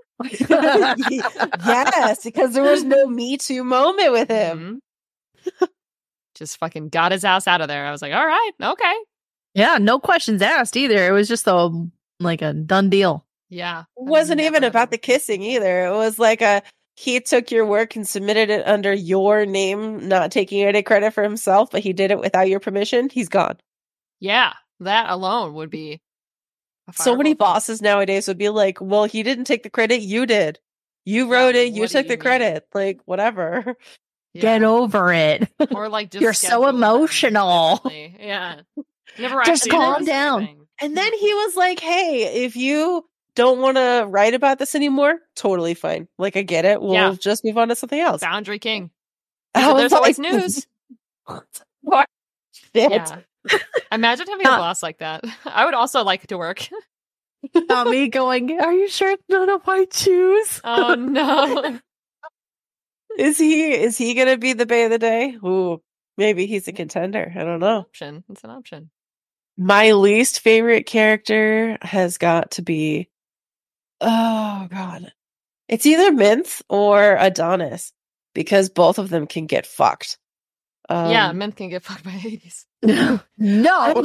Yes, because there was no Me Too moment with him. Mhm. Just fucking got his ass out of there. I was like, all right, okay. Yeah, no questions asked either. It was just a like a done deal. Yeah. It wasn't even about the kissing either. It was like a he took your work and submitted it under your name, not taking any credit for himself, but he did it without your permission. He's gone. Yeah, that alone would be a So many fireball. bosses nowadays would be like, well, he didn't take the credit, you did. You Yeah, wrote it, you what do took you the mean? credit. Like, whatever. Get over it. Or like just You're so schedule them emotional. differently. Yeah. Never Just actually calm noticed down. anything. And then he was like, hey, if you don't want to write about this anymore, totally fine. Like, I get it. We'll Yeah. just move on to something else. Boundary king. I So was there's always like, news. What? Shit. Yeah. Imagine having a Uh, boss like that. I would also like to work. Not me going, are you sure it's none of my choose? Oh no. Is he is he gonna be the bay of the day? Ooh, maybe he's a contender. I don't know. Option. It's an option. My least favorite character has got to be, oh god, it's either Minth or Adonis because both of them can get fucked. Um, yeah, men can get fucked by Hades. No. no.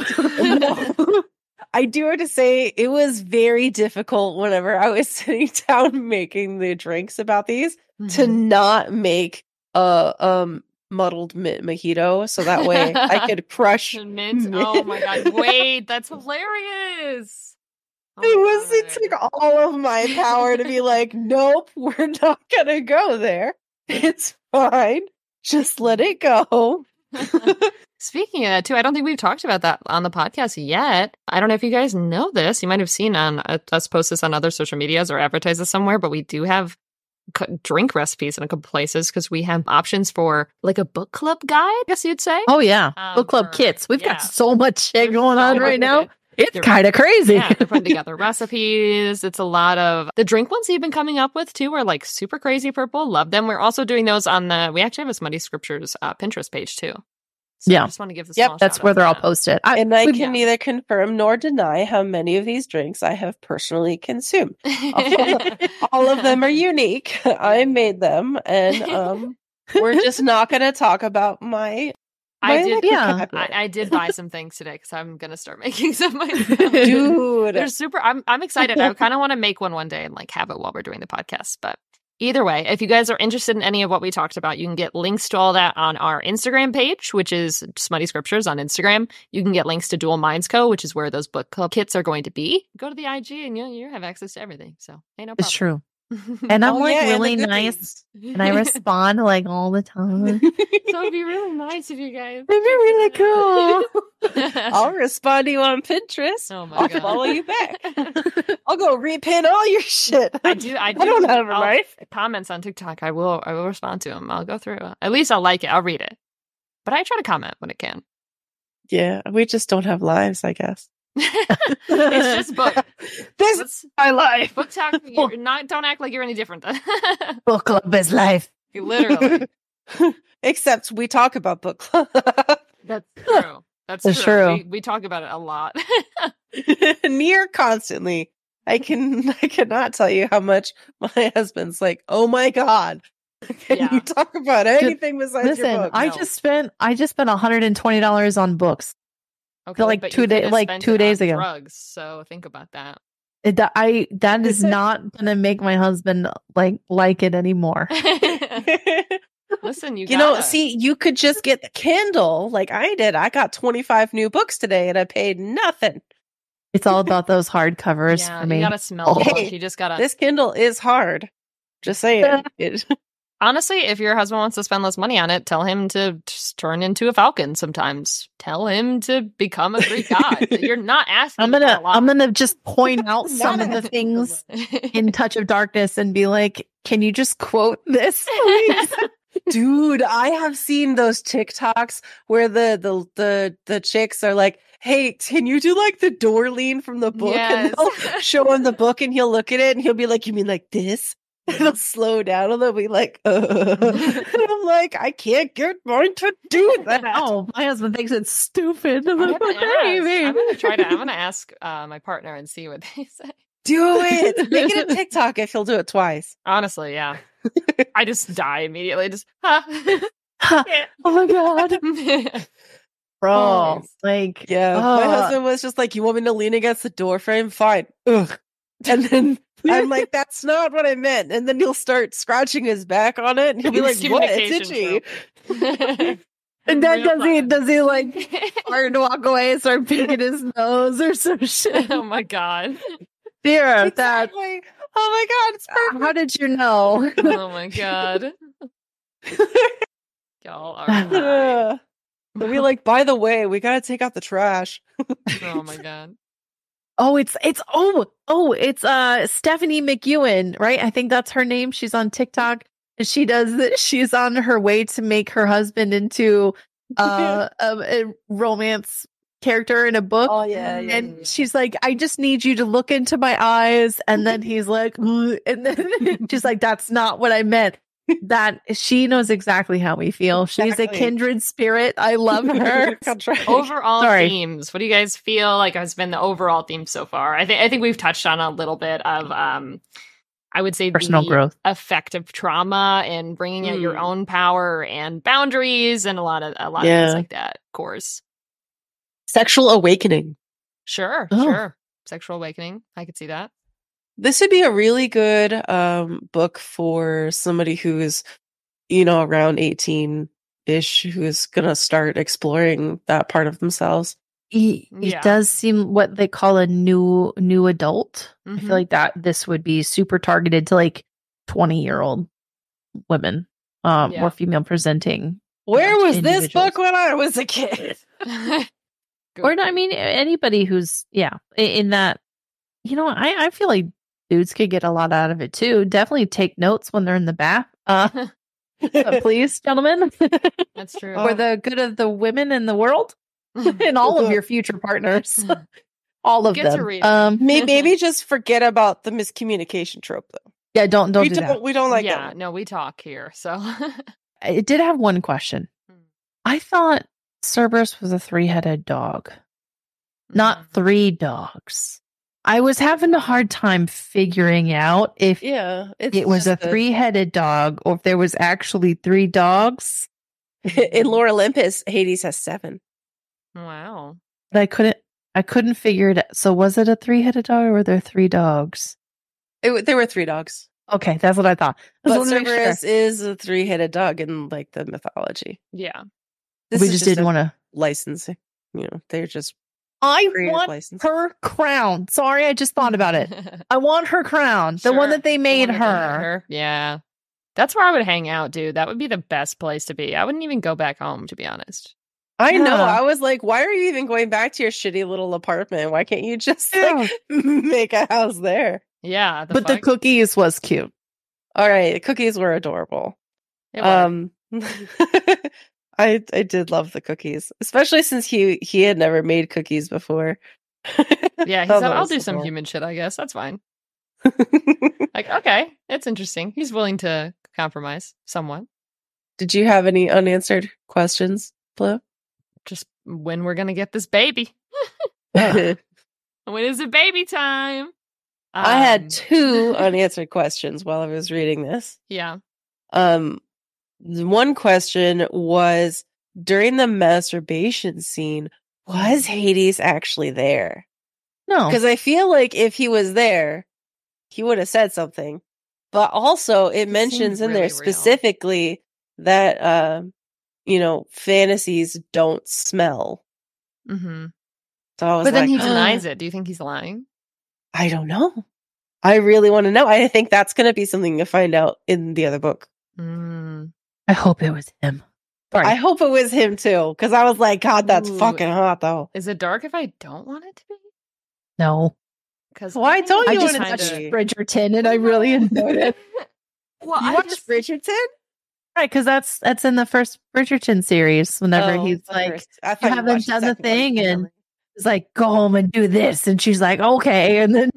I do have to say it was very difficult whenever I was sitting down making the drinks about these to Mhm. not make a um muddled mi- mojito so that way I could crush. Mint. Oh my god. Wait, that's hilarious. Oh It my was it God. took all of my power to be like, nope, we're not gonna go there. It's fine. Just let it go. Speaking of that, too, I don't think we've talked about that on the podcast yet. I don't know if you guys know this. You might have seen on uh, us post this on other social medias or advertise this somewhere, but we do have c- drink recipes in a couple places because we have options for like a book club guide, I guess you'd say. Oh, yeah. Um, Book club for- kits. We've yeah. got so much shit There's going so on much right of now. it. It's They're- kind of crazy. Yeah, they're putting together recipes. It's a lot of the drink ones you've been coming up with too are like super crazy purple. Love them. We're also doing those on the. We actually have a Smutty Scriptures uh, Pinterest page too. So Yeah. I just want to give the Yep, small That's shout where out they're to all that. posted. I, And I we've- can neither confirm nor deny how many of these drinks I have personally consumed. All of them are unique. I made them, and um, we're just not going to talk about my. I my did. liquor Yeah. cabinet. I, I did buy some things today because I'm gonna start making some myself. Dude. They're super. I'm I'm excited. I kind of want to make one one day and like have it while we're doing the podcast. But either way, if you guys are interested in any of what we talked about, you can get links to all that on our Instagram page, which is Smutty Scriptures on Instagram. You can get links to Dual Minds Co., which is where those book club kits are going to be. Go to the I G and you you have access to everything. So ain't no problem. It's true. And I'm Oh, like yeah, and the really good nice. things. And I respond like all the time. So it'd be really nice if you guys. It'd be really cool. I'll respond to you on Pinterest. Oh my I'll God. follow you back. I'll go repin all your shit. I do. I do. I don't have a I'll- life. Comments on TikTok. I will. I will respond to them. I'll go through. it. At least I'll like it. I'll read it. But I try to comment when it can. Yeah, we just don't have lives, I guess. It's just book. This Let's, is my life. book talk. You're not. Don't act like you're any different. Then. Book club is life. Literally. Except we talk about book club. That's true. That's That's true. true. We, we talk about it a lot. Near constantly. I can I cannot tell you how much my husband's like, oh my god. Can Yeah. you talk about anything besides your Listen, book? I No. just spent I just spent one hundred twenty dollars on books. Okay, like but two you day- could've like spent two it days on ago. Drugs. So think about that. It, that- I that is not gonna make my husband like like it anymore. Listen, you. You know, gotta. see, you could just get the Kindle like I did. I got twenty-five new books today and I paid nothing. It's all about those hardcovers Yeah, for me. you gotta smell the Hey, book. You just gotta. This Kindle is hard. Just saying. It, Honestly, if your husband wants to spend less money on it, tell him to just turn into a falcon sometimes. Tell him to become a Greek god. You're not asking I'm for gonna a lot. I'm gonna just point out some Not of the asking for things in Touch of Darkness and be like, can you just quote this, please? dude, I have seen those TikToks where the the the the chicks are like, "Hey, can you do like the door lean from the book?" Yes. And they'll show him the book, and he'll look at it, and he'll be like, "You mean like this?" And they'll slow down, and they'll be like, uh. And I'm like, "I can't get mine to do that." Oh, my husband thinks it's stupid. I'm I'm like, gonna, okay, ask. babe. I'm gonna try to. I'm gonna ask uh, my partner and see what they say. Do it. Make it a TikTok if he'll do it twice. Honestly, yeah. I just die immediately. Just huh. Oh my god, bro! Oh. Like, Yeah, my uh, husband was just like, "You want me to lean against the door frame? Fine." Ugh. And then I'm like, "That's not what I meant." And then he'll start scratching his back on it, and he'll be like, "What? It's itchy." and then Real does he fun. does he like start to walk away and start picking his nose or some shit? Oh my god. Dear, that. Exactly. Oh my god, it's perfect. How did you know? Oh my god. Y'all are right. They'll be like, by the way, we gotta take out the trash. Oh my god. Oh, it's it's oh oh it's uh Stephanie McEwen, right? I think that's her name. She's on TikTok. And she does that. She's on her way to make her husband into uh, a, a romance character in a book. Oh yeah, yeah. And yeah. she's like, I just need you to look into my eyes. And then he's like, "Ugh," and then she's like, that's not what I meant. That she knows exactly how we feel. She's Exactly. a kindred spirit. I love her. That's right. Overall Sorry. themes. What do you guys feel like has been the overall theme so far? I think I think we've touched on a little bit of um I would say Personal the growth. effect of trauma and bringing out your Mm. own power and boundaries and a lot of a lot of Yeah. things like that. Of course. Sexual awakening. Sure, Oh. sure. Sexual awakening. I could see that. This would be a really good um book for somebody who is, you know, around eighteen ish, who is gonna start exploring that part of themselves. He, Yeah. It does seem what they call a new new adult. I Mhm. feel like that this would be super targeted to like twenty year old women, um, Yeah. or female presenting. Where was this individuals. book when I was a kid? Or I mean, anybody who's yeah i- in that. You know, I I feel like dudes could get a lot out of it too. Definitely take notes when they're in the bath, uh, uh, please, gentlemen, That's true. Oh. for the good of the women in the world and all of your future partners, all of Get to them. read it. Um, Maybe, maybe just forget about the miscommunication trope, though. yeah, don't don't we do don't. that. We don't like yeah, that. one. no, we talk here. So It did have one question. Hmm. I thought Cerberus was a three-headed dog, not Mhm. three dogs. I was having a hard time figuring out if Yeah, it's it was a just three-headed dog or if there was actually three dogs. In Lore Olympus, Hades has seven. Wow. But I couldn't I couldn't figure it out. So was it a three-headed dog or were there three dogs? It, w- there were three dogs, Okay, that's what I thought. I but just wanted to make Cerberus sure. is a three-headed dog in like the mythology. Yeah. This We is just just didn't a want to. licensing. You know, they're just I creative want license. her crown. Sorry, I just thought about it. I want her crown. The one Sure. that they The made one that they her. made her. Yeah. That's where I would hang out, dude. That would be the best place to be. I wouldn't even go back home, to be honest. I know. Yeah. I was like, why are you even going back to your shitty little apartment? Why can't you just Yeah. like make a house there? Yeah. The But the fuck? cookies was cute. All right, the cookies were adorable. It was. Um, I I did love the cookies, especially since he he had never made cookies before. yeah, he Thought said, that I'll was do some adorable. human shit, I guess. That's fine. Like, okay, it's interesting. He's willing to compromise somewhat. Did you have any unanswered questions, Blue? Just when we're going to get this baby. I When is it baby time? had Um, two unanswered questions while I was reading this. Yeah. Um, the one question was during the masturbation scene, was Hades actually there? No. Because I feel like if he was there, he would have said something. But also, it It mentions seemed in there really real. specifically that, uh, you know, fantasies don't smell. Mm-hmm. So I was But then like, he denies it. Do you think he's lying? I don't know. I really want to know. I think that's going to be something to find out in the other book. Mm. I hope it was him. Sorry. I hope it was him too, because I was like, God, that's Ooh. fucking hot though. Is it dark if I don't want it to be? no. Because Why don't I you just want it watched to be? Bridgerton and I really enjoyed it. Well, You I watched just, Bridgerton? Right, because that's that's in the first Bridgerton series. Whenever Oh, he's the like, first. I you thought haven't watched done the second one thing, for and memory. he's like, go home and do this, and she's like, okay, and then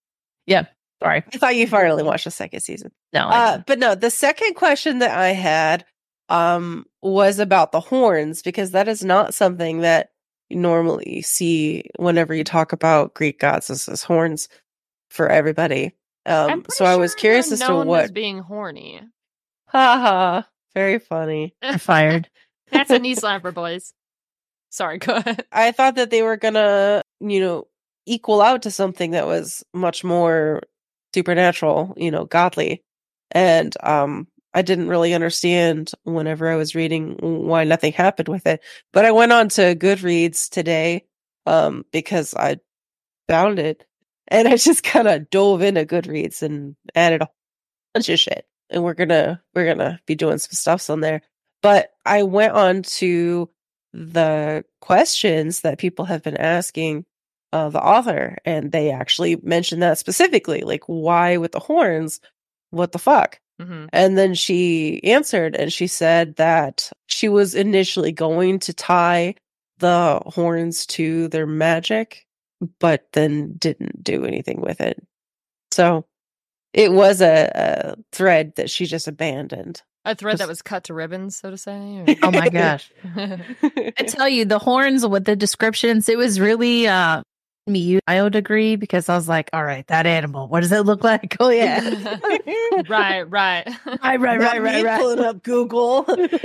sorry, I thought you finally watched the second season. no, I Uh, didn't. but no, the second question that I had um was about the horns, because that is not something that you normally see whenever you talk about Greek gods as, as horns for everybody. I'm Um, pretty so I was sure curious they're as to known what. as being horny. Haha, very funny. You're fired. That's a knee slapper, boys. Sorry, go ahead. I thought that they were gonna, you know, equal out to something that was much more supernatural, you know, godly. And um I didn't really understand whenever I was reading why nothing happened with it. But I went on to Goodreads today um because I found it, and I just kind of dove into Goodreads and added a bunch of shit. And we're gonna we're gonna be doing some stuffs on there. But I went on to the questions that people have been asking uh, the author, and they actually mentioned that specifically, like, why with the horns? What the fuck? Mm-hmm. And then she answered, and she said that she was initially going to tie the horns to their magic, but then didn't do anything with it. So it was a, a thread that she just abandoned. A thread Just- that was cut to ribbons, so to say. Or... Oh my gosh. I tell you, the horns with the descriptions, it was really uh me biodigree because I was like, all right, that animal, what does it look like? Oh yeah. right, right. right, right, right, Not right, me right. Pulling up Google.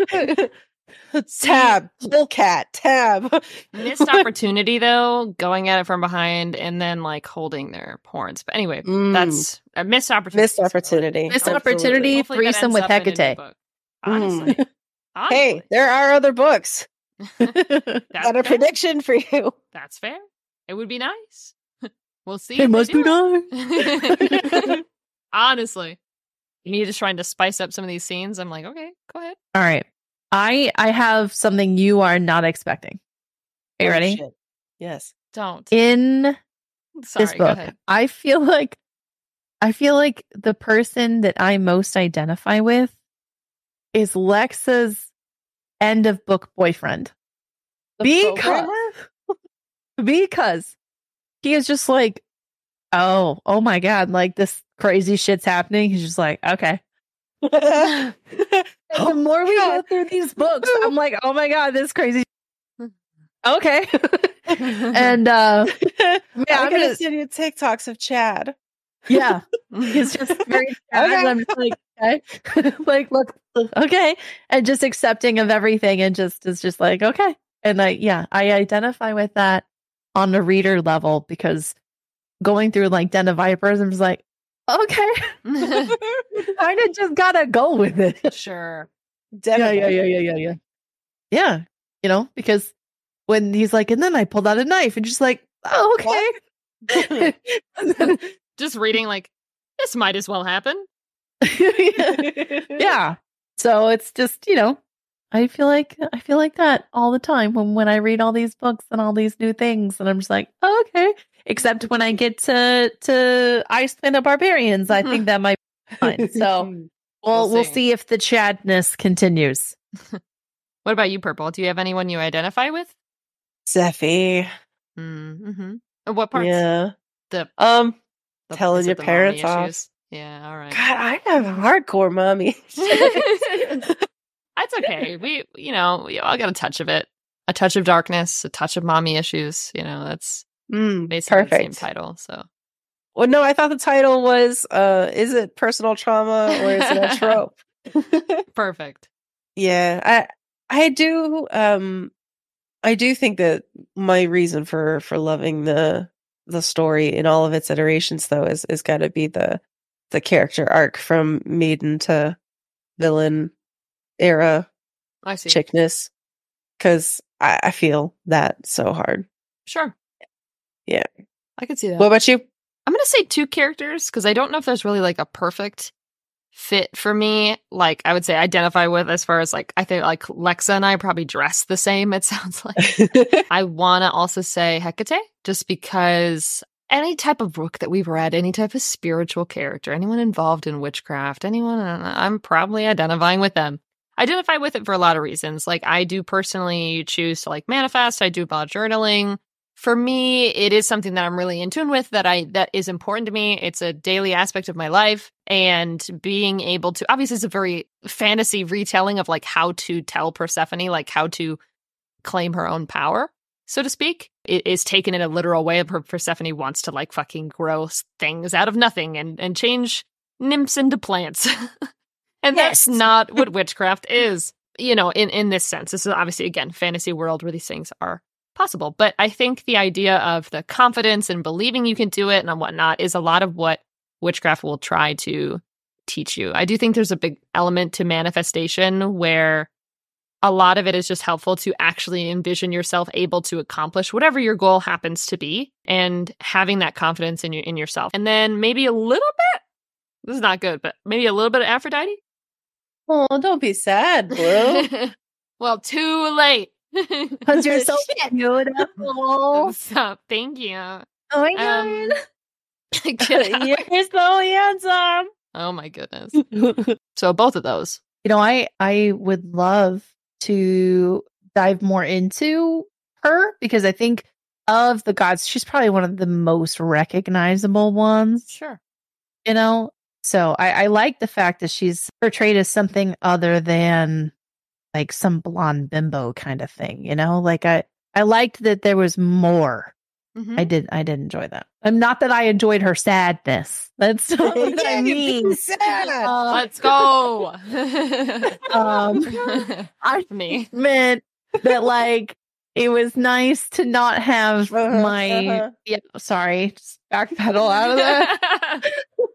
Tab, polecat, tab. Missed opportunity though, going at it from behind and then like holding their horns. But anyway, Mm. that's a missed opportunity. Missed opportunity. Missed Absolutely. opportunity. Hopefully that Threesome ends with up in a new Hecate. book. Honestly. Mm. Honestly. Hey, there are other books. That's Got a fair. prediction for you. That's fair. It would be nice. We'll see. It if they must be do nice. it. Honestly. Me just trying to spice up some of these scenes. I'm like, okay, go ahead. All right. I I have something you are not expecting. Are you Oh, ready? shit. Yes. Don't. In Sorry, this go book, ahead. I feel like I feel like the person that I most identify with is Lexa's end of book boyfriend. The Because programmer? because he is just like, oh, oh my god, like this crazy shit's happening. He's just like, okay. And the more we go through these books, I'm like, oh my god, this crazy. Okay. And uh yeah, I'm I'm gonna gonna- send you TikToks of Chad. yeah, he's just very sad. Okay. And I'm just like, okay. Like, look, okay. And just accepting of everything and just is just like, okay. And I yeah, I identify with that on the reader level because going through like Den of Vipers, I'm just like, okay. Kind of just gotta go with it. Sure. Yeah, Definitely. yeah, yeah, yeah, yeah, yeah. Yeah. You know, because when he's like, and then I pulled out a knife and just like, oh, okay. And then- Just reading like, this might as well happen. yeah. So it's just, you know, I feel like I feel like that all the time when, when I read all these books and all these new things and I'm just like, oh, okay. Except when I get to to Iceland of Barbarians, I think that might be fine. So we'll We'll we'll see. see if the Chadness continues. What about you, Purple? Do you have anyone you identify with? Zephy. Mm-hmm. What parts? Yeah. The, Um, the telling is your it the mommy parents off. issues? Yeah, all right. God, I have hardcore mommy. That's okay. We, you know, we all got a touch of it. A touch of darkness, a touch of mommy issues. You know, that's Mm, basically the same perfect. title. So Well, no, I thought the title was uh is it personal trauma or is it a trope? perfect. Yeah, I I do um I do think that my reason for for loving the the story in all of its iterations though is is got to be the the character arc from maiden to villain era I see. chickness, cuz I, I feel that so hard. Sure. Yeah. I could see that. What about you? I'm going to say two characters because I don't know if there's really like a perfect fit for me. Like I would say identify with as far as like, I think like Lexa and I probably dress the same. It sounds like. I want to also say Hecate just because any type of book that we've read, any type of spiritual character, anyone involved in witchcraft, anyone, I'm probably identifying with them. I identify with it for a lot of reasons. Like I do personally choose to like manifest. I do a lot of journaling. For me, it is something that I'm really in tune with that I that is important to me. It's a daily aspect of my life. And being able to, obviously it's a very fantasy retelling of like how to tell Persephone, like how to claim her own power, so to speak. It is taken in a literal way. Persephone wants to like fucking grow things out of nothing and, and change nymphs into plants. And Yes. that's not what witchcraft is, you know, in, in this sense. This is obviously, again, fantasy world where these things are possible. But I think the idea of the confidence and believing you can do it and whatnot is a lot of what witchcraft will try to teach you. I do think there's a big element to manifestation where a lot of it is just helpful to actually envision yourself able to accomplish whatever your goal happens to be and having that confidence in your, in yourself. And then maybe a little bit, this is not good, but maybe a little bit of Aphrodite. Oh, don't be sad, Blue. Well, too late. Because you're so beautiful. So, thank you. Oh my Um, god. get out. You're so handsome. Oh my goodness. So both of those. You know, I I would love to dive more into her because I think of the gods, she's probably one of the most recognizable ones. Sure. You know, so I, I like the fact that she's portrayed as something other than like some blonde bimbo kind of thing. You know, like I I liked that there was more. Mhm. I did I did enjoy that. And not that I enjoyed her sadness. That's not what I mean. Sad. Uh, Let's go. um, I Me. meant that like it was nice to not have Uh-huh, my uh-huh. yeah sorry just backpedal out of that.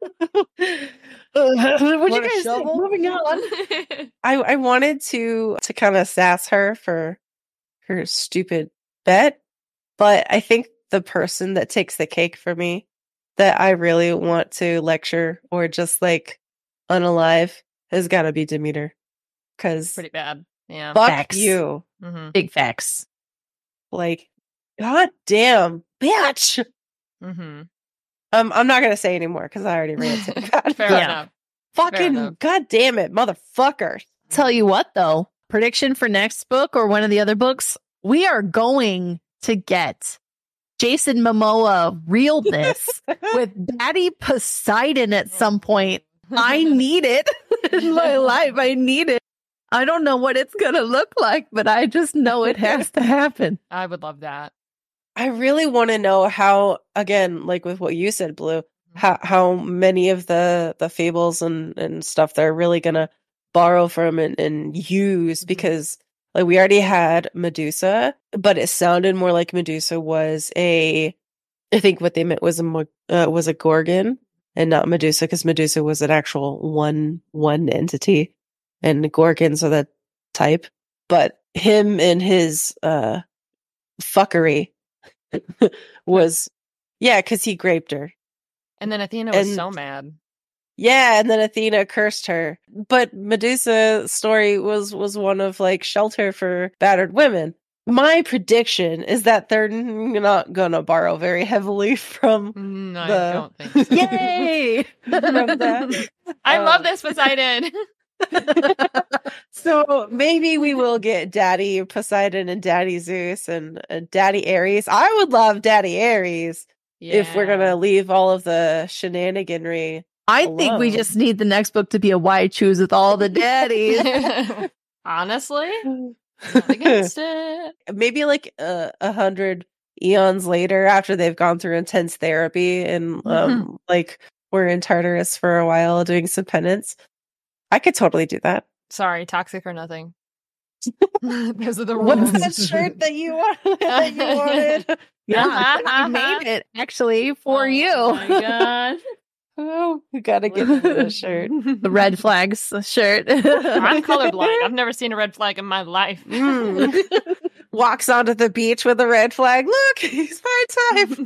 What you Want a guys think? shovel? Moving on. I I wanted to to kind of sass her for her stupid bet, but I think the person that takes the cake for me that I really want to lecture or just like unalive has got to be Demeter. Because Pretty bad. Yeah. fuck Facts. you. Mm-hmm. Big facts. Like, god damn, bitch. Mm-hmm. Um, I'm not gonna say anymore because I already ranted. God, Fair Yeah. enough. fucking enough. god damn it, motherfucker. Tell you what though, prediction for next book or one of the other books, we are going to get Jason Momoa realness with Daddy Poseidon at some point. I need it in my life. I need it. I don't know what it's going to look like, but I just know it has to happen. I would love that. I really want to know how, again, like with what you said, Blue, how how many of the the fables and and stuff they're really gonna borrow from and, and use Mhm. because like we already had Medusa, but it sounded more like Medusa was a, I think what they meant was a mo- uh, was a Gorgon and not Medusa because Medusa was an actual one one entity and Gorgons are the type, but him and his uh fuckery was yeah because he raped her. And then Athena was And- so mad. Yeah, and then Athena cursed her. But Medusa's story was was one of like shelter for battered women. My prediction is that they're n- not gonna borrow very heavily from Mm, I The- don't think so. Yay! from that. I love Um, this, Poseidon. So maybe we will get Daddy Poseidon and Daddy Zeus and, and Daddy Ares. I would love Daddy Ares if we're Yeah. gonna leave all of the shenaniganry. I think we Alone. just need the next book to be a why choose with all the daddies. Honestly, not against it. Maybe like a, a hundred eons later after they've gone through intense therapy and um like we're in Tartarus for a while doing some penance. I could totally do that. Sorry, toxic or nothing. Those are the rules. What's that shirt that you wanted? that you wanted? Yeah, I made it actually for Oh you. my god. Oh, we gotta get me the shirt. The red flags shirt. I'm colorblind. I've never seen a red flag in my life. Mm. Walks onto the beach with a red flag. Look, he's my type.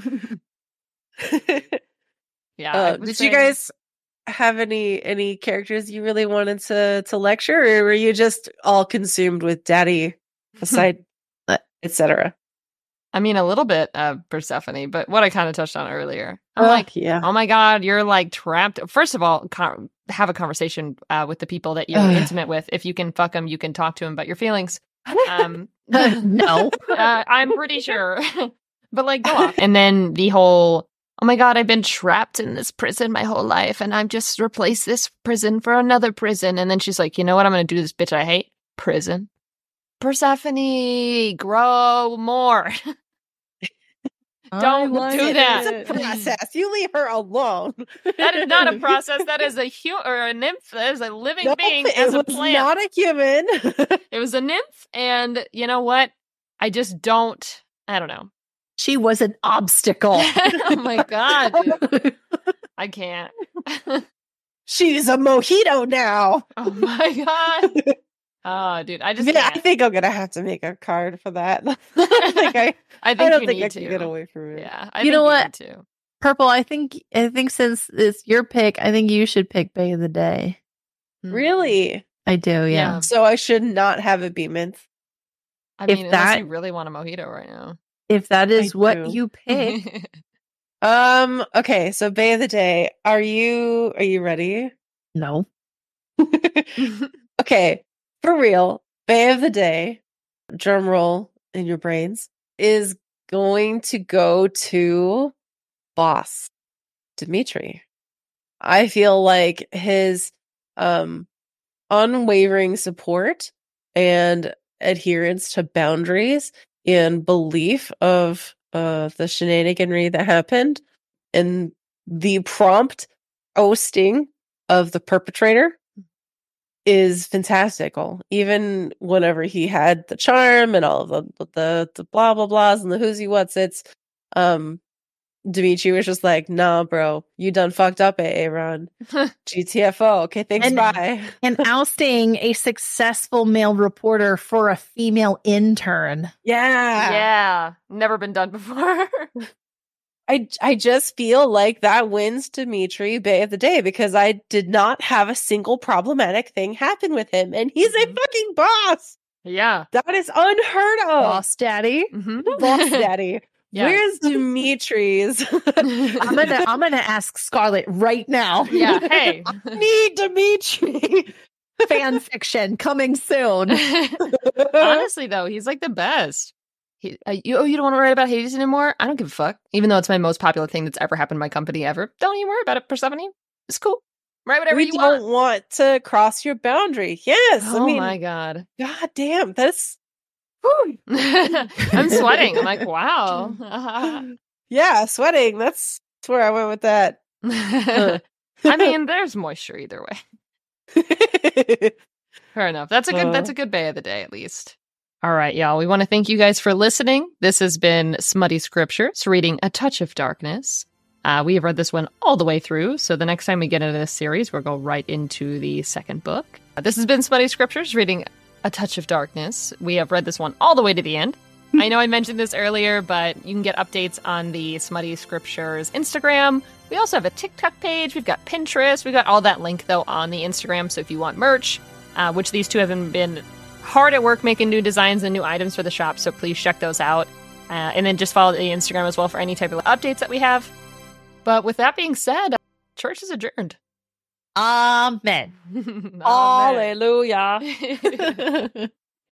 Yeah. I Uh, would did say- you guys have any any characters you really wanted to to lecture, or were you just all consumed with Daddy, Poseidon, et cetera? I mean, a little bit of Persephone, but what I kind of touched on earlier. I'm like, yeah, oh my god, you're like trapped. First of all, con- have a conversation uh, with the people that you're Ugh. intimate with. If you can fuck them, you can talk to them about your feelings. Um, No. uh, I'm pretty sure. But like, go off. And then the whole, oh my god, I've been trapped in this prison my whole life, and I've just replaced this prison for another prison. And then she's like, you know what? I'm going to do to this bitch I hate. Prison. Persephone, grow more. Don't I do like that. it. process. You leave her alone. That is not a process. That is a hu- or a nymph. That is a living No, being it as a was plant. not a human. It was a nymph, and you know what? I just don't. I don't know. She was an obstacle. Oh my god, dude. I can't. She's a mojito now. Oh my god. Oh, dude, I just Yeah, I can't. think I'm gonna have to make a card for that. I think I, I think I don't you think need I to. can get away from it. Yeah, I You think know you what? need to. Purple, I think I think since it's your pick, I think you should pick Bay of the Day. Hmm. Really? I do, yeah. Yeah. So I should not have it be mint. I If mean, unless that- you really want a mojito right now. If that is I what do. you pick. Um, okay, so Bay of the Day. Are you are you ready? No. Okay, for real. Bay of the Day, drum roll in your brains, is going to go to boss Dimitri. I feel like his um unwavering support and adherence to boundaries and belief of uh the shenaniganry that happened and the prompt ousting of the perpetrator is fantastical. Even whenever he had the charm and all of the the, the blah blah blahs and the who's he what's it's, um, Dimitri was just like, "Nah, bro, you done fucked up, A A Ron. G T F O. Okay, thanks, And- bye." And ousting a successful male reporter for a female intern. Yeah, Yeah. Never been done before. I I just feel like that wins Dimitri Bay of the Day because I did not have a single problematic thing happen with him, and he's Mhm. a fucking boss. Yeah. That is unheard of. Boss daddy. Mhm. Boss daddy. Yeah. Where's Dimitri's? I'm gonna I'm gonna ask Scarlett right now. Yeah. Hey. Need Dimitri. Fan fiction coming soon. Honestly, though, he's like the best. He, uh, you, oh, you don't want to write about Hades anymore? I don't give a fuck. Even though it's my most popular thing that's ever happened in my company ever. Don't even worry about it, Persephone. It's cool. Write whatever we you don't want. want to cross your boundary. Yes. Oh I mean, my god. God damn. That's. I'm sweating. I'm like, wow. Yeah, sweating. That's, that's where I went with that. I mean, there's moisture either way. Fair enough. That's a good Uh. that's a good Bay of the Day, at least. All right, y'all. We want to thank you guys for listening. This has been Smutty Scriptures, reading A Touch of Darkness. Uh, we have read this one all the way through, so the next time we get into this series, we'll go right into the second book. Uh, this has been Smutty Scriptures, reading A Touch of Darkness. We have read this one all the way to the end. I know I mentioned this earlier, but you can get updates on the Smutty Scriptures Instagram. We also have a TikTok page. We've got Pinterest. We've got all that link, though, on the Instagram. So if you want merch, uh, which these two have been hard at work making new designs and new items for the shop, so please check those out. Uh, and then just follow the Instagram as well for any type of updates that we have. But with that being said, church is adjourned. Amen. Amen. Hallelujah.